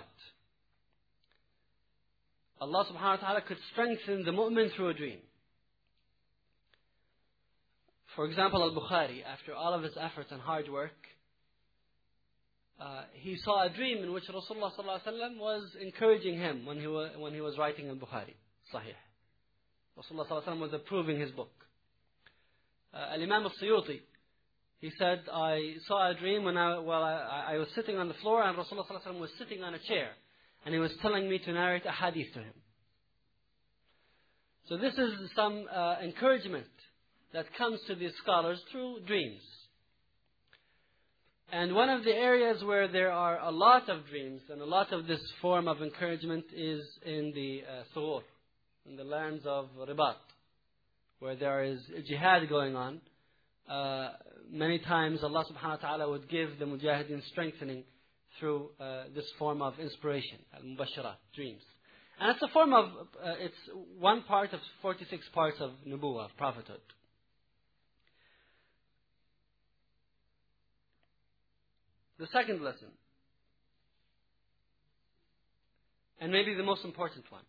Allah subhanahu wa ta'ala could strengthen the mu'min through a dream. For example, Al-Bukhari, after all of his efforts and hard work, he saw a dream in which Rasulullah sallallahu alaihi wasallam was encouraging him when he was writing Al-Bukhari, Sahih. Rasulullah sallallahu alaihi wasallam was approving his book. Al-Imam Al-Suyuti, he said, I saw a dream when I was sitting on the floor and Rasulullah sallallahu alaihi wasallam was sitting on a chair. and he was telling me to narrate a hadith to him. So this is some encouragement that comes to these scholars through dreams. And one of the areas where there are a lot of dreams and a lot of this form of encouragement is in the Thughur, in the lands of Ribat, where there is jihad going on. Many times Allah subhanahu wa ta'ala would give the mujahideen strengthening through this form of inspiration, al-mubashirat, dreams. And it's a form of, it's one part of 46 parts of nubuwah, of prophethood. The second lesson, and maybe the most important one.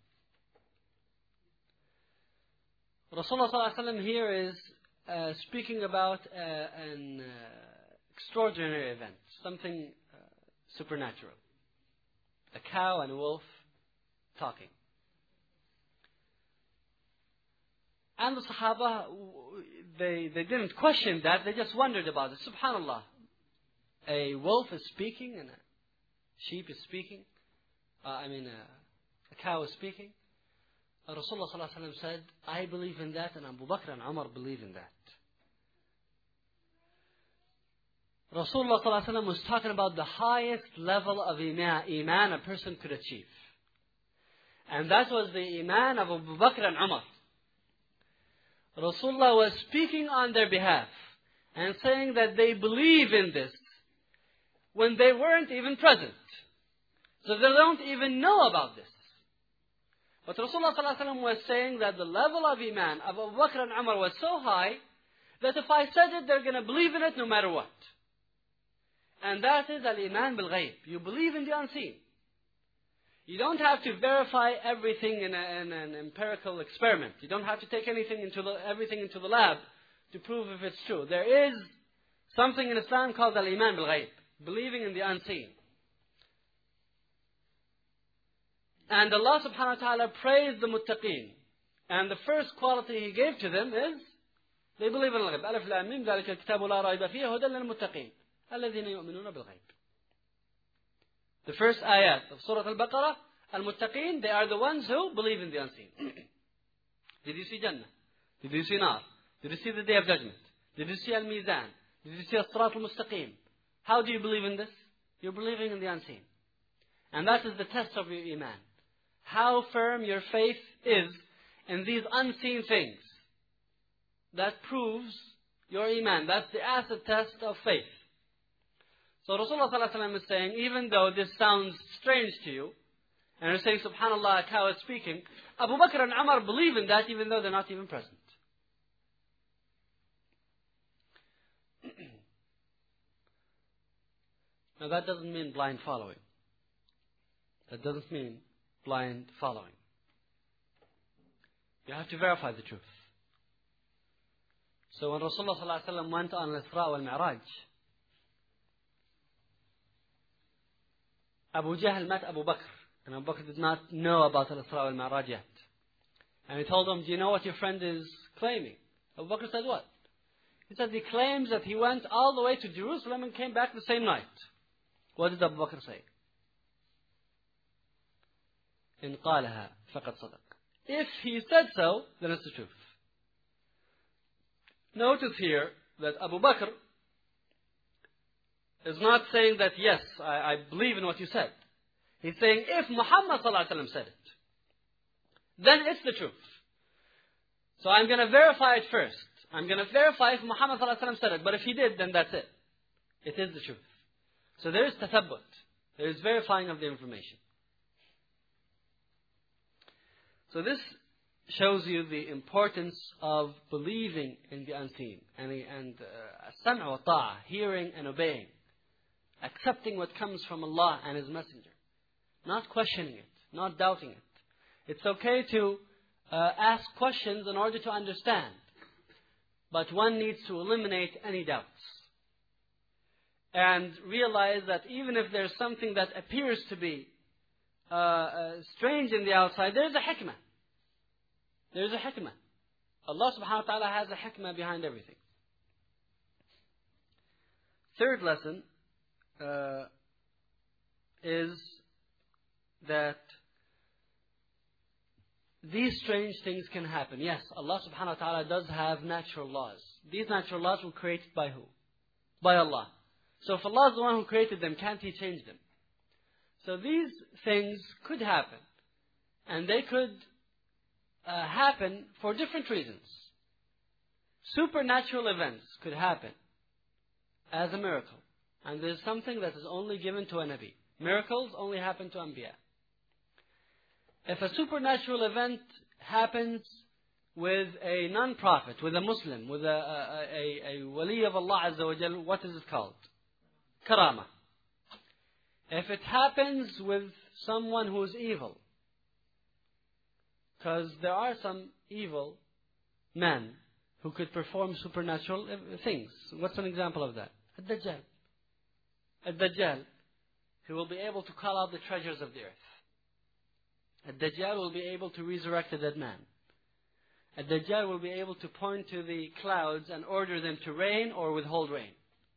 Rasulullah sallallahu alaihi wasallam here is speaking about an extraordinary event, something supernatural. A cow and a wolf talking. And the Sahaba, they didn't question that, they just wondered about it. Subhanallah. A wolf is speaking and a sheep is speaking. A cow is speaking. Rasulullah sallallahu alaihi wasallam said, I believe in that, and Abu Bakr and Umar believe in that. Rasulullah sallallahu alaihi wasallam was talking about the highest level of iman a person could achieve. And that was the iman of Abu Bakr and Umar. Rasulullah was speaking on their behalf and saying that they believe in this when they weren't even present. So they don't even know about this. But Rasulullah ﷺ was saying that the level of iman of Abu Bakr and Umar was so high that if I said it, they're going to believe in it no matter what. And that is al-iman bil-ghayb. You believe in the unseen. You don't have to verify everything in an empirical experiment. You don't have to take everything into the lab to prove if it's true. There is something in Islam called al-iman bil-ghayb, believing in the unseen. And Allah subhanahu wa ta'ala praised the muttaqeen. And the first quality He gave to them is, they believe in al-ghayb. Alif lam mim, ذَلِكَ الْكِتَابُ لَا رَيْبَ فِيهِ هُدًى لِلْمُتَّقِينَ الَّذِينَ يُؤْمِنُونَ بِالْغَيْبِ. The first ayat of Surah Al-Baqarah, al-muttaqeen, they are the ones who believe in the unseen. Did you see Jannah? Did you see Nar? Did you see the Day of Judgment? Did you see Al-Mizan? Did you see As-Sirat Al-Mustaqim? How do you believe in this? You're believing in the unseen. And that is the test of your iman. How firm your faith is in these unseen things. That proves your iman. That's the acid test of faith. So Rasulullah ﷺ is saying, even though this sounds strange to you, and you're saying, subhanallah, a cow is speaking, Abu Bakr and Umar believe in that even though they're not even present. Now that doesn't mean blind following. That doesn't mean blind following. You have to verify the truth. So when Rasulullah ﷺ went on Al-Isra wal-Mi'raj, Abu Jahl met Abu Bakr. And Abu Bakr did not know about Al-Isra wal-Mi'raj yet. And he told him, do you know what your friend is claiming? Abu Bakr said, what? He said, he claims that he went all the way to Jerusalem and came back the same night. What did Abu Bakr say? إن قالها فقد صدق. If he said so, then it's the truth. Notice here that Abu Bakr is not saying that, yes, I believe in what you said. He's saying, if Muhammad ﷺ said it, then it's the truth. So I'm going to verify it first. I'm going to verify if Muhammad ﷺ said it. But if he did, then that's it. It is the truth. So there is tathabbut. There is verifying of the information. So this shows you the importance of believing in the unseen. And sam'a wa ta'a, hearing and obeying. Accepting what comes from Allah and His Messenger. Not questioning it. Not doubting it. It's okay to ask questions in order to understand. But one needs to eliminate any doubts. And realize that even if there's something that appears to be strange in the outside, there's a hikmah. There's a hikmah. Allah subhanahu wa ta'ala has a hikmah behind everything. Third lesson is that these strange things can happen. Yes, Allah subhanahu wa ta'ala does have natural laws. These natural laws were created by who? By Allah. So if Allah is the one who created them, can't He change them? So these things could happen. And they could happen for different reasons. Supernatural events could happen as a miracle. And there's something that is only given to a Nabi. Miracles only happen to Anbiya. If a supernatural event happens with a non-prophet, with a Muslim, with a wali of Allah Azza wa Jal, what is it called? Karama. If it happens with someone who is evil, because there are some evil men who could perform supernatural things. What's an example of that? Ad-Dajjal. Ad-Dajjal, who will be able to call out the treasures of the earth. Ad-Dajjal will be able to resurrect a dead man. Ad-Dajjal will be able to point to the clouds and order them to rain or withhold rain.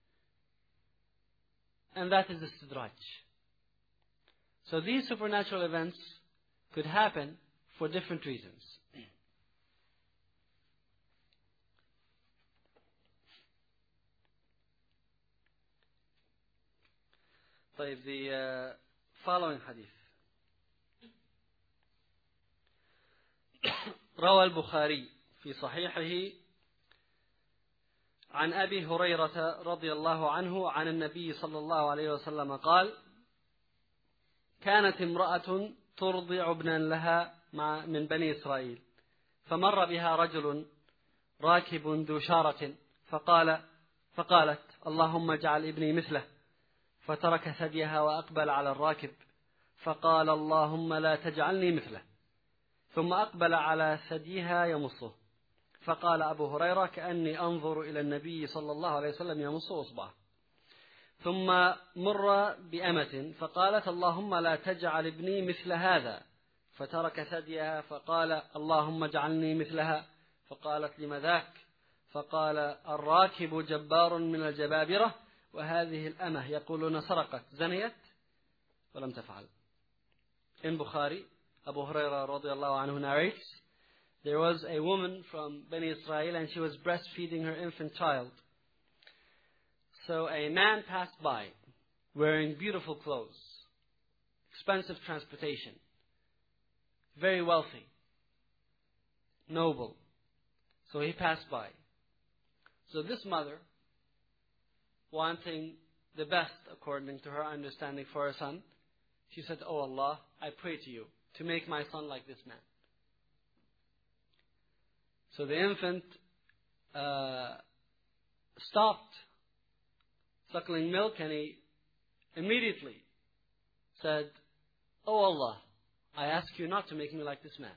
And that is istidraj. So these supernatural events could happen for different reasons. طيب, the following hadith. روى البخاري في صحيحه عن أبي هريرة رضي الله عنه عن النبي صلى الله عليه وسلم قال: كانت امرأة ترضع ابنا لها من بني إسرائيل، فمر بها رجل راكب ذو شارة فقالت: اللهم اجعل ابني مثله، فترك ثديها وأقبل على الراكب فقال: اللهم لا تجعلني مثله، ثم أقبل على ثديها يمصه، فقال أبو هريرة: كأني أنظر إلى النبي صلى الله عليه وسلم يمص أصبعه. ثم مر بأمة فقالت: اللهم لا تجعل ابني مثل هذا، فترك ثديها فقال: اللهم اجعلني مثلها، فقالت: لم ذاك؟ فقال: الراكب جبار من الجبابرة، وهذه الأمة يقولون سرقت زنيت ولم تفعل. In Bukhari, Abu Hurairah radiallahu anhu narrates, there was a woman from Bani Israel and she was breastfeeding her infant child. So a man passed by wearing beautiful clothes, expensive transportation, very wealthy, noble. So he passed by. So this mother, wanting the best according to her understanding for her son, she said, "Oh Allah, I pray to you to make my son like this man." So the infant stopped suckling milk and he immediately said, "Oh Allah, I ask you not to make me like this man."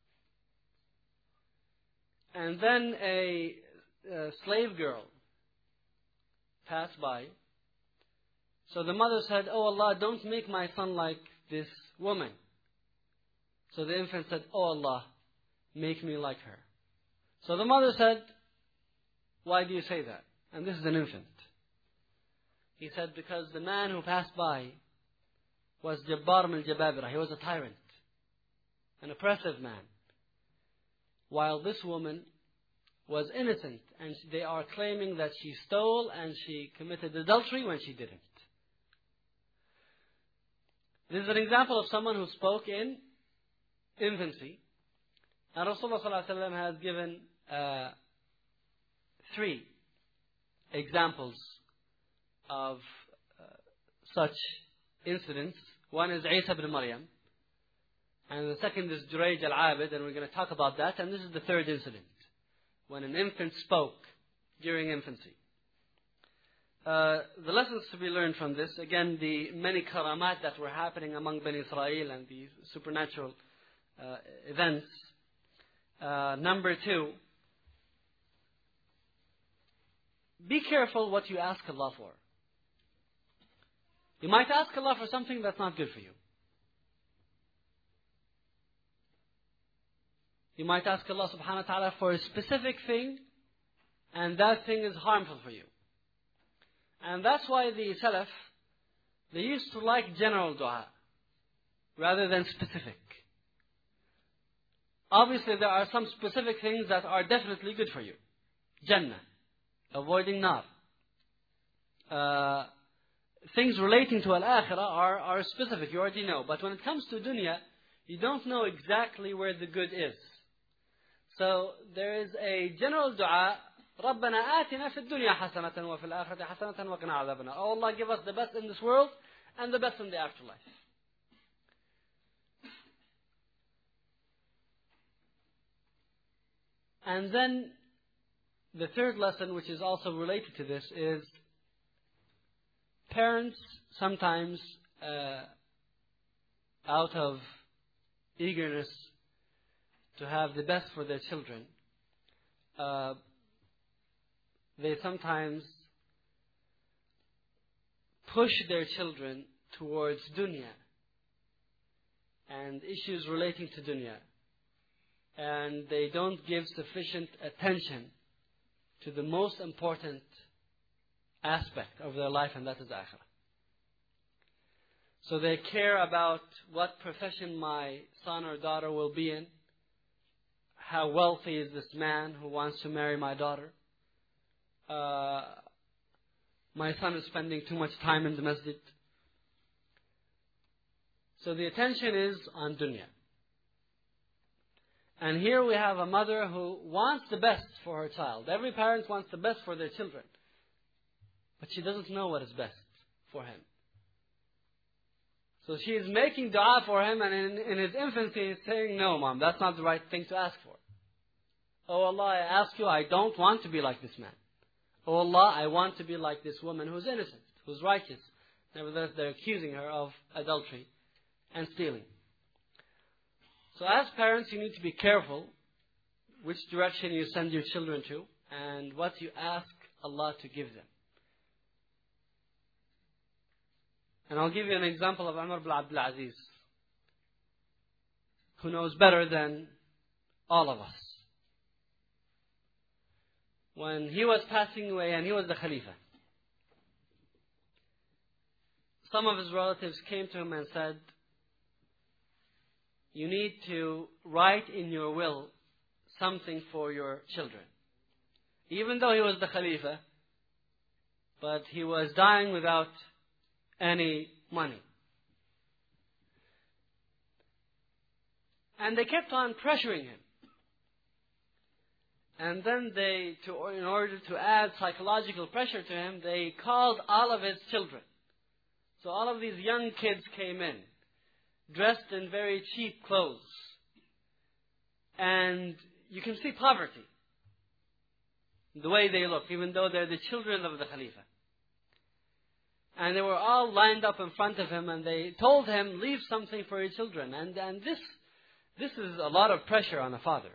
And then a slave girl passed by. So the mother said, "Oh Allah, don't make my son like this woman." So the infant said, "Oh Allah, make me like her." So the mother said, "Why do you say that?" And this is an infant. He said, "Because the man who passed by was Jabbar min al-Jababira. He was a tyrant, an oppressive man. While this woman was innocent, and they are claiming that she stole and she committed adultery when she didn't." This is an example of someone who spoke in infancy. And Rasulullah ﷺ has given 3 examples of such incidents. One is Isa ibn Maryam, and the second is Jurayj al-Abid, and we're going to talk about that. And this is the 3rd incident, when an infant spoke during infancy. The lessons to be learned from this, again, the many karamat that were happening among Bani Israel and the supernatural events. Number 2, be careful what you ask Allah for. You might ask Allah for something that's not good for you. You might ask Allah subhanahu wa ta'ala for a specific thing, and that thing is harmful for you. And that's why the Salaf, they used to like general dua. rather than specific. Obviously, there are some specific things that are definitely good for you. Jannah, avoiding nar. Things relating to al-akhirah are specific, you already know. But when it comes to dunya, you don't know exactly where the good is. So there is a general dua, رَبَّنَا آتِنَا فِي الدُّنْيَا حَسَنَةً وَفِي الْآخِرَةِ حَسَنَةً وَقِنَا عَذَابَ النَّارِ. Oh Allah, give us the best in this world and the best in the afterlife. And then the third lesson, which is also related to this, is parents sometimes, out of eagerness to have the best for their children, they sometimes push their children towards dunya and issues relating to dunya. And they don't give sufficient attention to the most important aspect of their life, and that is akhirah. So they care about what profession my son or daughter will be in, how wealthy is this man who wants to marry my daughter, my son is spending too much time in the masjid. So the attention is on dunya. And here we have a mother who wants the best for her child. Every parent wants the best for their children. But she doesn't know what is best for him. So she is making dua for him, and in his infancy he is saying, no mom, that's not the right thing to ask for. Oh Allah, I ask you, I don't want to be like this man. Oh Allah, I want to be like this woman who's innocent, who's righteous. Nevertheless, they're accusing her of adultery and stealing. So as parents, you need to be careful which direction you send your children to and what you ask Allah to give them. And I'll give you an example of Umar ibn Abdul Aziz, who knows better than all of us. When he was passing away and he was the Khalifa, some of his relatives came to him and said, you need to write in your will something for your children. Even though he was the Khalifa, but he was dying without any money. And they kept on pressuring him. And then in order to add psychological pressure to him, they called all of his children. So all of these young kids came in, dressed in very cheap clothes. And you can see poverty, the way they look, even though they're the children of the Khalifa. And they were all lined up in front of him, and they told him, leave something for your children. And this is a lot of pressure on a father.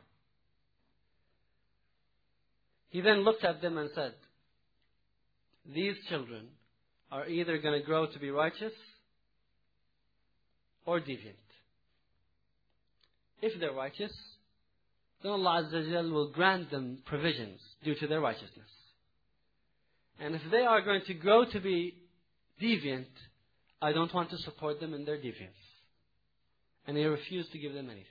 He then looked at them and said, these children are either going to grow to be righteous or deviant. If they're righteous, then Allah Azza wa Jal will grant them provisions due to their righteousness. And if they are going to grow to be deviant, I don't want to support them in their deviance. And he refused to give them anything.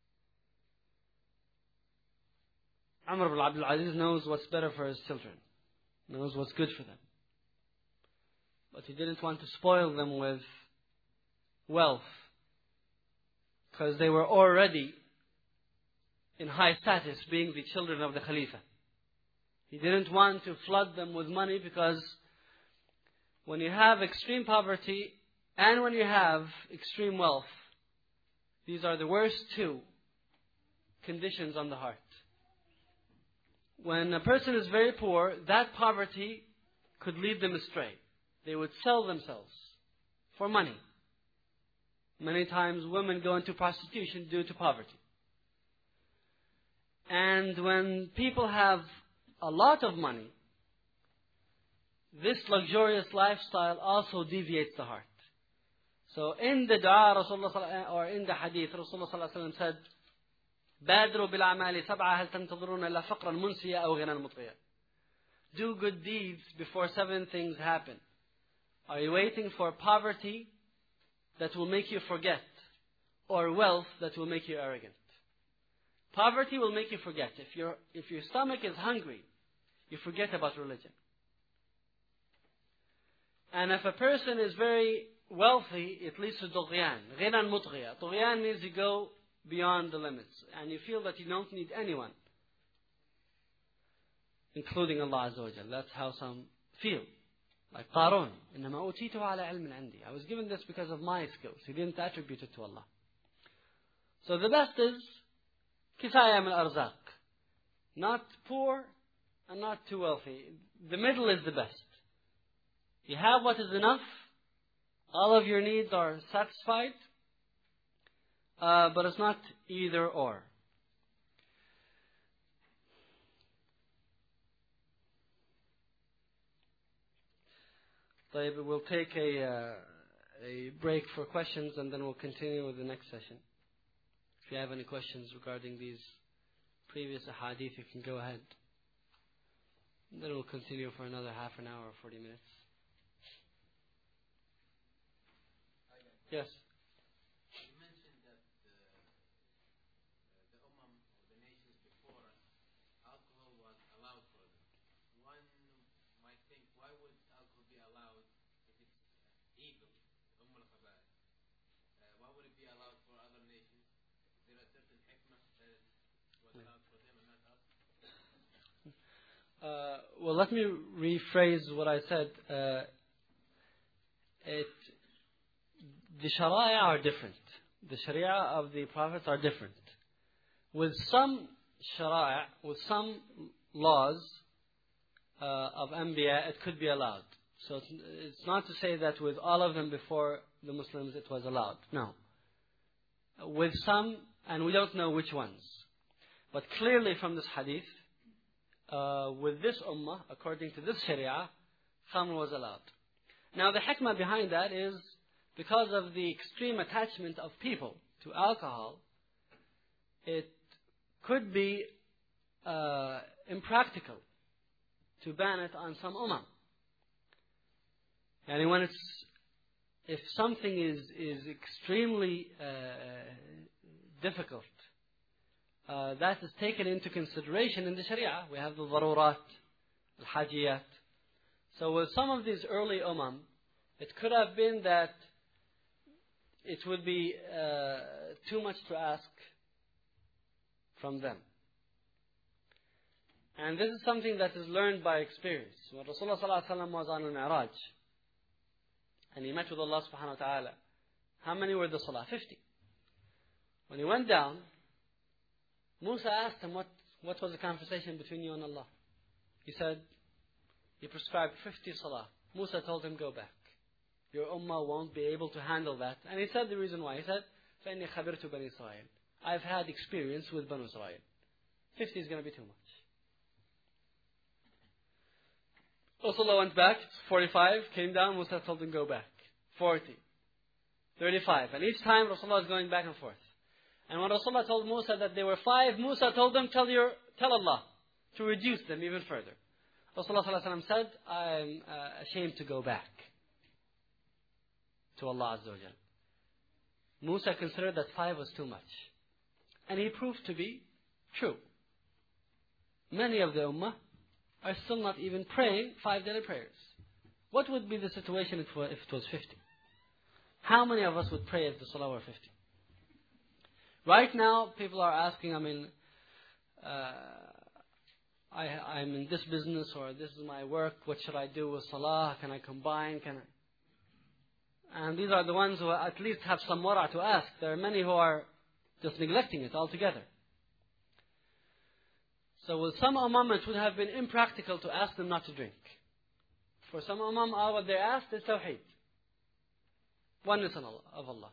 Umar ibn Abdul Aziz knows what's better for his children, knows what's good for them. But he didn't want to spoil them with wealth, because they were already in high status, being the children of the Khalifa. He didn't want to flood them with money, because when you have extreme poverty and when you have extreme wealth, these are the worst two conditions on the heart. When a person is very poor, that poverty could lead them astray. They would sell themselves for money. Many times women go into prostitution due to poverty. And when people have a lot of money, this luxurious lifestyle also deviates the heart. So in the dua, Rasulullah, or in the hadith, Rasulullah said, بادروا بالأعمال سبعة هل تنتظرون إلا فقرا منسيا أو غنى مطغيا. Do good deeds before 7 things happen. Are you waiting for poverty that will make you forget or wealth that will make you arrogant. Poverty will make you forget. If your stomach is hungry, you forget about religion. And if a person is very wealthy, it leads to طغيان. غنى مطغية. طغيان means you go beyond the limits. And you feel that you don't need anyone, including Allah Azza wa Jal. That's how some feel. Like قارون. إنما أوتيته على علم عندي. I was given this because of my skills. He didn't attribute it to Allah. So the best is كفاية من الأرزاق. Not poor and not too wealthy. The middle is the best. You have what is enough. All of your needs are satisfied. But it's not either or. We'll take a break for questions and then we'll continue with the next session. If you have any questions regarding these previous ahadith, you can go ahead. And then we'll continue for another half an hour or 40 minutes. Yes? You mentioned that the Ummah, the nations before, alcohol was allowed for them. One might think, why would alcohol be allowed if it's evil? Why would it be allowed for other nations? Is there a certain hikmah that was allowed for them and not us? Well, let me rephrase what I said. The sharia are different. The sharia of the prophets are different. With some sharia, with some laws of anbiya, it could be allowed. So it's not to say that with all of them before the Muslims it was allowed. No. With some, and we don't know which ones. But clearly from this hadith, with this ummah, according to this sharia, khamr was allowed. Now the hikmah behind that is because of the extreme attachment of people to alcohol, it could be impractical to ban it on some ummah. And if something is extremely difficult, that is taken into consideration in the Sharia. We have the darurat, al-hajiyat. So with some of these early ummah, it could have been that it would be too much to ask from them. And this is something that is learned by experience. When Rasulullah ﷺ was on al-Mi'raj, and he met with Allah subhanahu wa ta'ala, how many were the salah? 50. When he went down, Musa asked him, what was the conversation between you and Allah? He said, he prescribed 50 salah. Musa told him, go back. Your ummah won't be able to handle that. And he said the reason why. He said, فَإِنِّي خَبِرْتُ بَنِي إِسْرَائِيل. I've had experience with Banu Israel. 50 is going to be too much. Rasulullah went back, 45, came down, Musa told him go back. 40, 35. And each time Rasulullah was going back and forth. And when Rasulullah told Musa that they were 5, Musa told them, tell Allah to reduce them even further. Rasulullah ﷺ said, I'm ashamed to go back to Allah Azza wa Jal. Musa considered that 5 was too much. And he proved to be true. Many of the ummah are still not even praying 5 daily prayers. What would be the situation if it was 50? How many of us would pray if the salah were 50? Right now, people are asking, I'm in this business or this is my work. What should I do with salah? Can I combine? And these are the ones who at least have some wara to ask. There are many who are just neglecting it altogether. So with some ummah, it would have been impractical to ask them not to drink. For some ummah, all what they asked is tawheed. Oneness of Allah.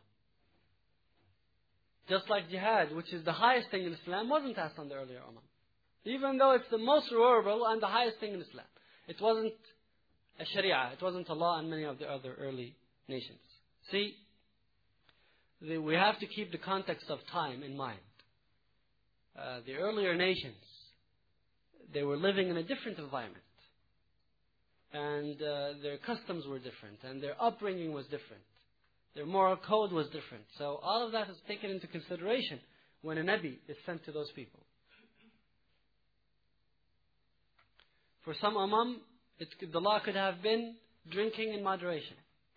Just like jihad, which is the highest thing in Islam, wasn't asked on the earlier ummah. Even though it's the most rewardable and the highest thing in Islam. It wasn't a sharia. It wasn't a law in many of the other early nations. See, we have to keep the context of time in mind. The earlier nations, they were living in a different environment. And their customs were different. And their upbringing was different. Their moral code was different. So all of that is taken into consideration when a Nabi is sent to those people. For some the law could have been drinking in moderation.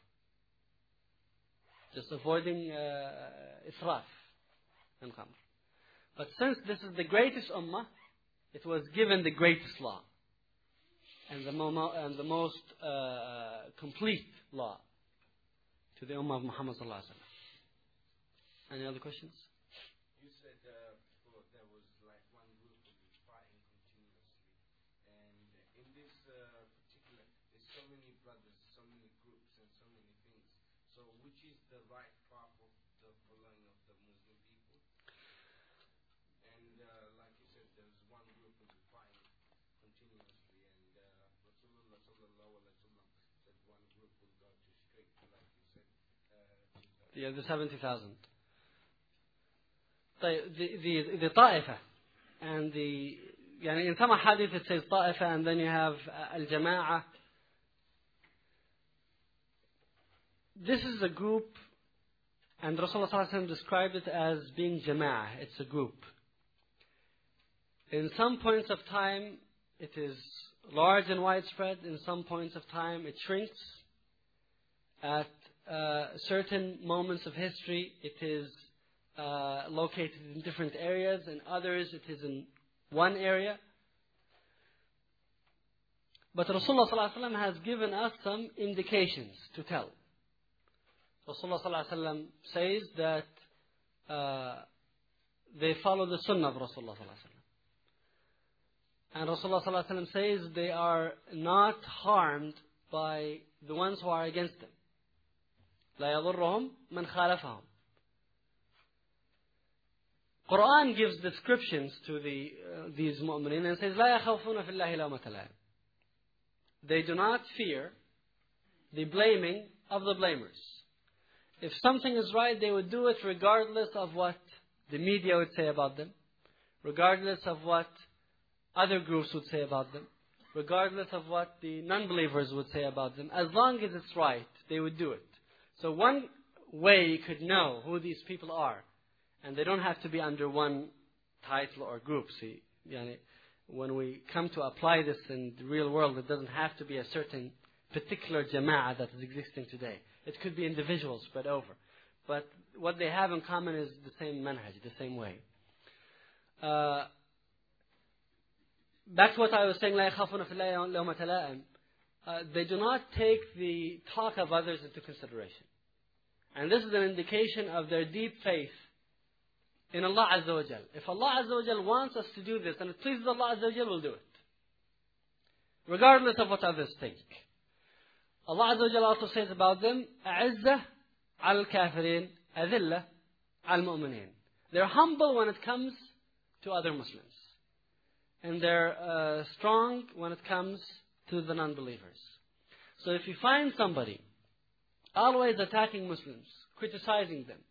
Just avoiding israf and khamr. But since this is the greatest ummah, it was given the greatest law. And the most complete law to the ummah of Muhammad sallallahu alaihi wasallam. Any other questions? You said before there was like one group who was fighting continuously, and in this particular, there's so many brothers, so many groups, and so many things. So, which is the right path of the following of the Muslim people? And like you said, there's one group who was fighting continuously, and Rasulullah sallallahu alaihi wasallam said one group will go to straight, like you said. Yeah, the 70,000. The Ta'ifa and the in some hadith it says Ta'ifa and then you have Al-Jama'ah. This is a group, and Rasulullah sallallahu alaihi wasallam described it as being Jama'ah. It's a group. In some points of time it is large and widespread. In some points of time it shrinks. At certain moments of history it is located in different areas, and others it is in one area. But Rasulullah sallallahu alaihi wasallam has given us some indications to tell. Rasulullah sallallahu alaihi wasallam says that they follow the sunnah of Rasulullah sallallahu alaihi wasallam. And Rasulullah sallallahu alaihi wasallam says they are not harmed by the ones who are against them. لا يضرهم من خالفهم. Quran gives descriptions to these mu'mineen and says لا يخافون في الله لومة لائم. They do not fear the blaming of the blamers. If something is right, they would do it regardless of what the media would say about them, regardless of what other groups would say about them, regardless of what the non-believers would say about them. As long as it's right, they would do it. So one way you could know who these people are, and they don't have to be under one title or group. See, when we come to apply this in the real world, it doesn't have to be a certain particular jama'ah that is existing today. It could be individuals spread over. But what they have in common is the same manhaj, the same way. Back to what I was saying, لا يخافون في الله لومة لائم. They do not take the talk of others into consideration. And this is an indication of their deep faith in Allah Azza wa Jal. If Allah Azza wa Jal wants us to do this, and it pleases Allah Azza wa Jal, we'll do it. Regardless of what others think. Allah Azza wa Jal also says about them, أعزة على الكافرين أذلة على المؤمنين. They're humble when it comes to other Muslims. And they're strong when it comes to the non-believers. So if you find somebody always attacking Muslims, criticizing them,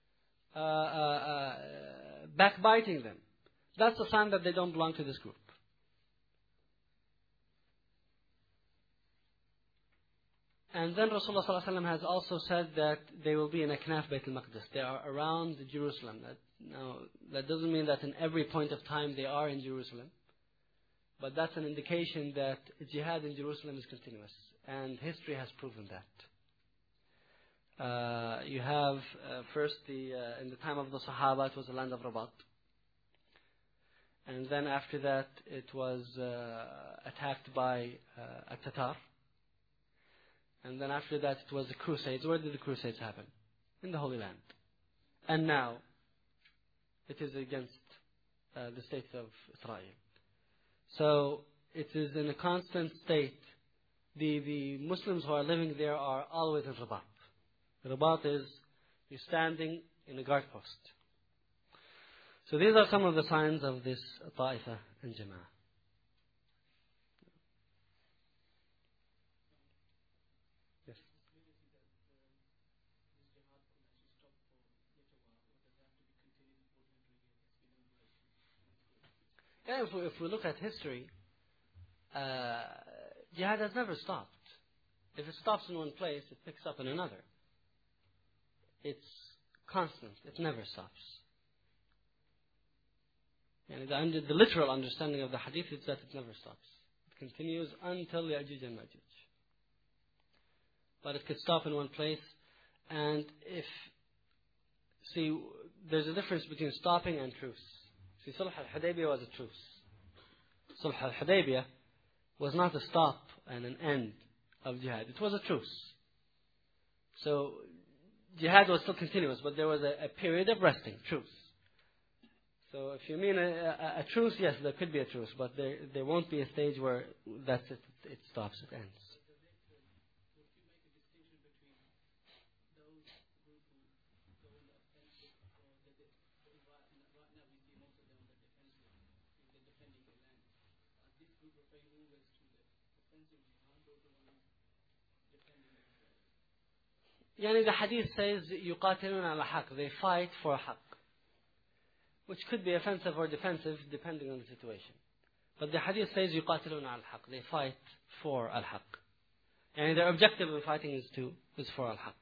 backbiting them, that's a sign that they don't belong to this group. And then Rasulullah sallallahu alaihi wasallam has also said that they will be in Aknaf Bayt al-Maqdis. They are around Jerusalem. That doesn't mean that in every point of time they are in Jerusalem. But that's an indication that jihad in Jerusalem is continuous. And history has proven that. You have first in the time of the Sahaba it was the land of Rabat. And then after that it was attacked by a Tatar. And then after that it was the Crusades. Where did the Crusades happen? In the Holy Land. And now it is against the state of Israel. So it is in a constant state. The Muslims who are living there are always in Rabat. Rabat is you're standing in a guard post. So these are some of the signs of this Ta'ifa and Jama'ah. Yes. Yeah, if we look at history, jihad has never stopped. If it stops in one place, it picks up in another. it's constant. It never stops. And the literal understanding of the hadith is that it never stops. It continues until Ya'juj and Ma'juj. But it could stop in one place. And there's a difference between stopping and truce. See, Sulh al-Hudaybiyah was a truce. Sulh al-Hudaybiyah was not a stop and an end of jihad. It was a truce. So, jihad was still continuous, but there was a period of resting, truce. So, if you mean a truce, yes, there could be a truce, but there won't be a stage where that's it. It stops, it ends. يعني the hadith says يقاتلون على حق, they fight for haqq, which could be offensive or defensive depending on the situation. But the hadith says يقاتلون على الحق, they fight for al-haqq. And their objective in fighting is for al-haqq.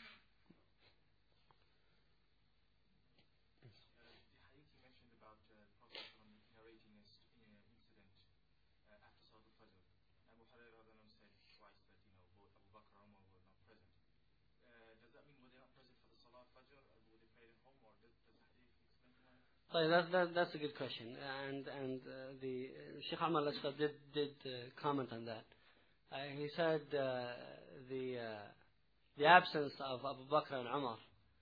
That's a good question, and the Sheikh Ammar al-Ashqar did comment on that. He said the absence of Abu Bakr and Umar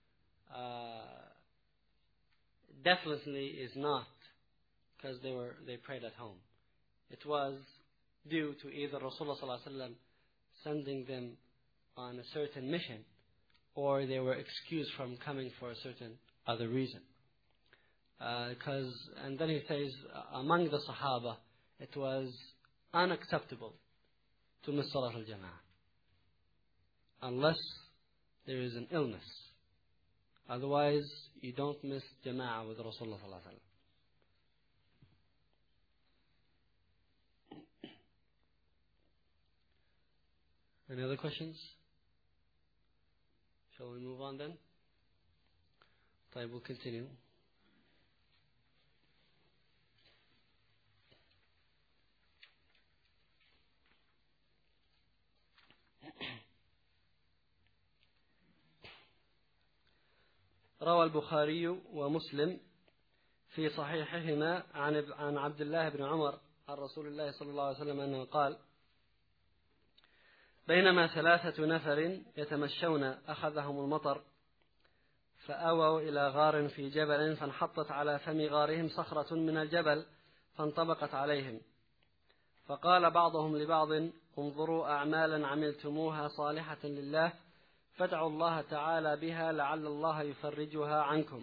definitely is not because they prayed at home. It was due to either Rasulullah sallallahu alaihi wasallam sending them on a certain mission, or they were excused from coming for a certain other reason. And then he says, among the Sahaba, it was unacceptable to miss Salat al-Jama'ah unless there is an illness. Otherwise, you don't miss Jama'ah with Rasulullah sallallahu alaihi wasallam. Any other questions? Shall we move on then? We'll continue. روى البخاري ومسلم في صحيحهما عن عبد الله بن عمر عن رسول الله صلى الله عليه وسلم أنه قال: بينما 3 نفر يتمشون أخذهم المطر فأووا إلى غار في جبل فانحطت على فم غارهم صخرة من الجبل فانطبقت عليهم، فقال بعضهم لبعض: انظروا أعمالا عملتموها صالحة لله فادعوا الله تعالى بها لعل الله يفرجها عنكم.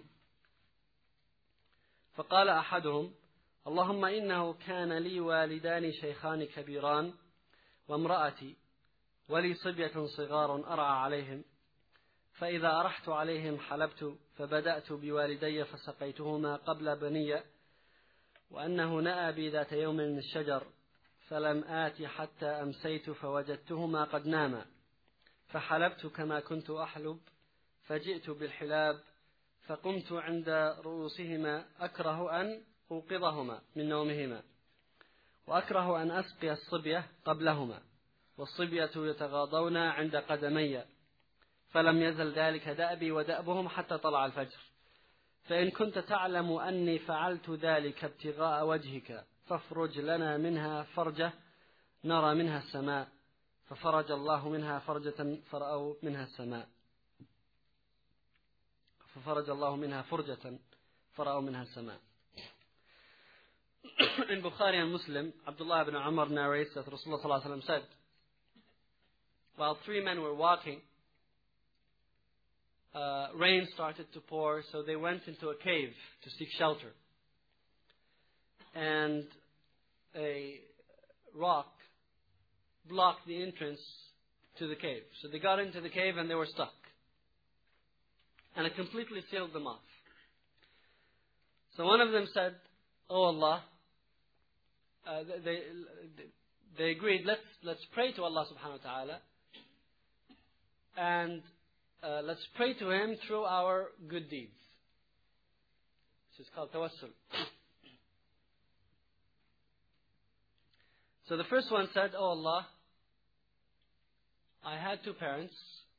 فقال أحدهم: اللهم إنه كان لي والدان شيخان كبيران وامرأتي ولي صبية صغار أرعى عليهم، فإذا أرحت عليهم حلبت، فبدأت بوالدي فسقيتهما قبل بني، وأنه نأى بي ذات يوم من الشجر فلم آت حتى أمسيت فوجدتهما قد ناما، فحلبت كما كنت أحلب، فجئت بالحلاب فقمت عند رؤوسهما أكره أن أوقظهما من نومهما، وأكره أن أسقي الصبية قبلهما، والصبية يتغاضون عند قدمي، فلم يزل ذلك دأبي ودأبهم حتى طلع الفجر، فإن كنت تعلم أني فعلت ذلك ابتغاء وجهك فافرج لنا منها فرجة نرى منها السماء، ففرج الله منها فرجة فرأوا منها السماء، ففرج الله منها فرجة فرأوا منها السماء. In Bukhari and Muslim, Abdullah ibn Umar narrates that Rasulullah sallallahu alaihi wasallam said, while 3 men were walking, rain started to pour, so they went into a cave to seek shelter. And a rock blocked the entrance to the cave. So they got into the cave and they were stuck. And it completely sealed them off. So one of them said, "Oh Allah," they agreed, let's pray to Allah subhanahu wa ta'ala and let's pray to him through our good deeds. This is called tawassul. So the first one said, "Oh Allah, I had two parents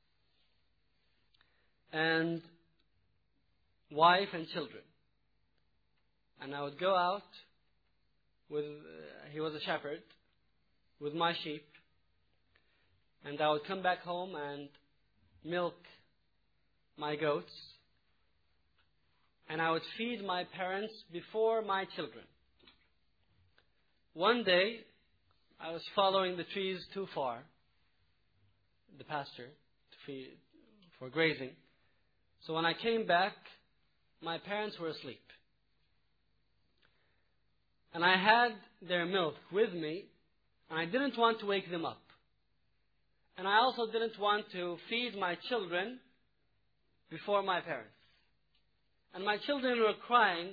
and wife and children. And I would go out with, he was a shepherd, with my sheep. And I would come back home and milk my goats. And I would feed my parents before my children. One day, I was following the trees too far, the pasture, for grazing. So when I came back, my parents were asleep. And I had their milk with me, and I didn't want to wake them up. And I also didn't want to feed my children before my parents. And my children were crying,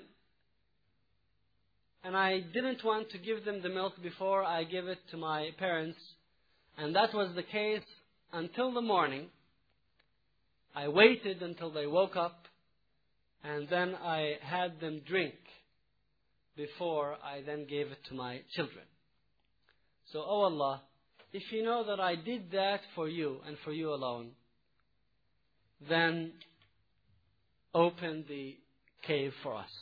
and I didn't want to give them the milk before I gave it to my parents. And that was the case until the morning. I waited until they woke up, and then I had them drink before I then gave it to my children. So, oh Allah, if you know that I did that for you and for you alone, then open the cave for us."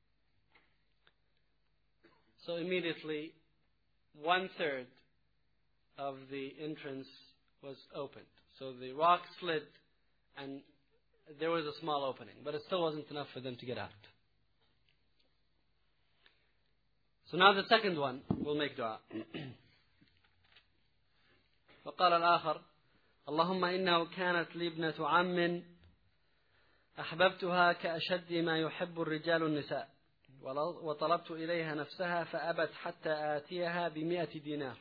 So immediately, 1/3 of the entrance was opened. So the rock slid, and there was a small opening, but it still wasn't enough for them to get out. So now the second one will make dua. وقال الآخر: اللهم إنه كانت لي ابنة عم أحببتها كأشد ما يحب الرجال النساء، وطلبت إليها نفسها فأبت حتى آتيها ب100 دينار،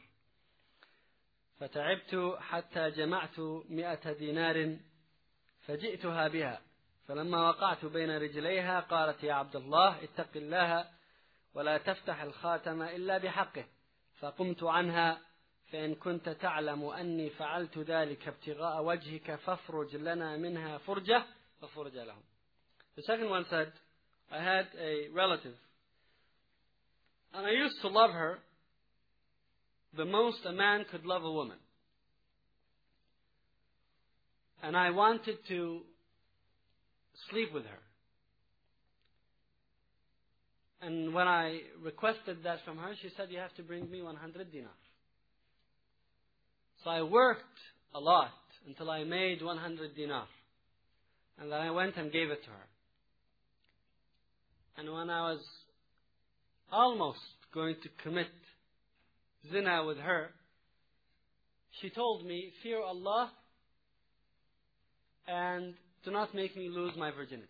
فتعبت حتى جمعت 100 دينار فجئتها بها، فلما وقعت بين رجليها قالت: يا عبد الله اتق الله ولا تفتح الخاتم إلا بحقه، فقمت عنها: فإن كنت تعلم أني فعلت ذلك ابتغاء وجهك فافرج لنا منها فرجة ففرج لهم. The second one said, I had a relative, and I used to love her the most a man could love a woman. And I wanted to sleep with her. And when I requested that from her, she said, you have to bring me 100 dinars. So I worked a lot until I made 100 dinars. And then I went and gave it to her. And when I was almost going to commit zina with her, she told me, fear Allah and do not make me lose my virginity.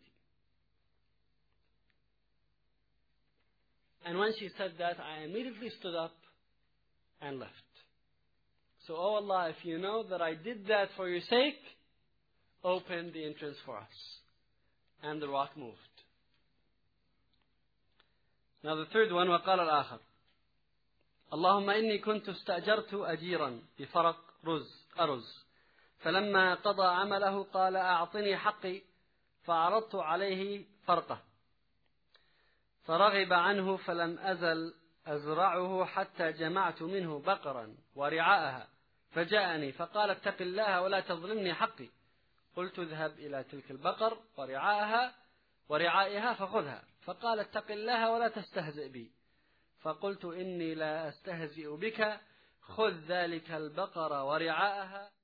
And when she said that, I immediately stood up and left. So, oh Allah, if you know that I did that for your sake, open the entrance for us. And the rock moved. Now the third one, وقال الآخر: اللهم إني كنت استأجرت أجيرا بفرق أرز فلما قضى عمله قال أعطني حقي فعرضت عليه فرقه فرغب عنه فلم أزل أزرعه حتى جمعت منه بقرا ورعاءها فجاءني فقال اتق الله ولا تظلمني حقي قلت اذهب إلى تلك البقر ورعائها فخذها فقال اتق الله ولا تستهزئ بي فقلت إني لا أستهزئ بك خذ ذلك البقر ورعاءها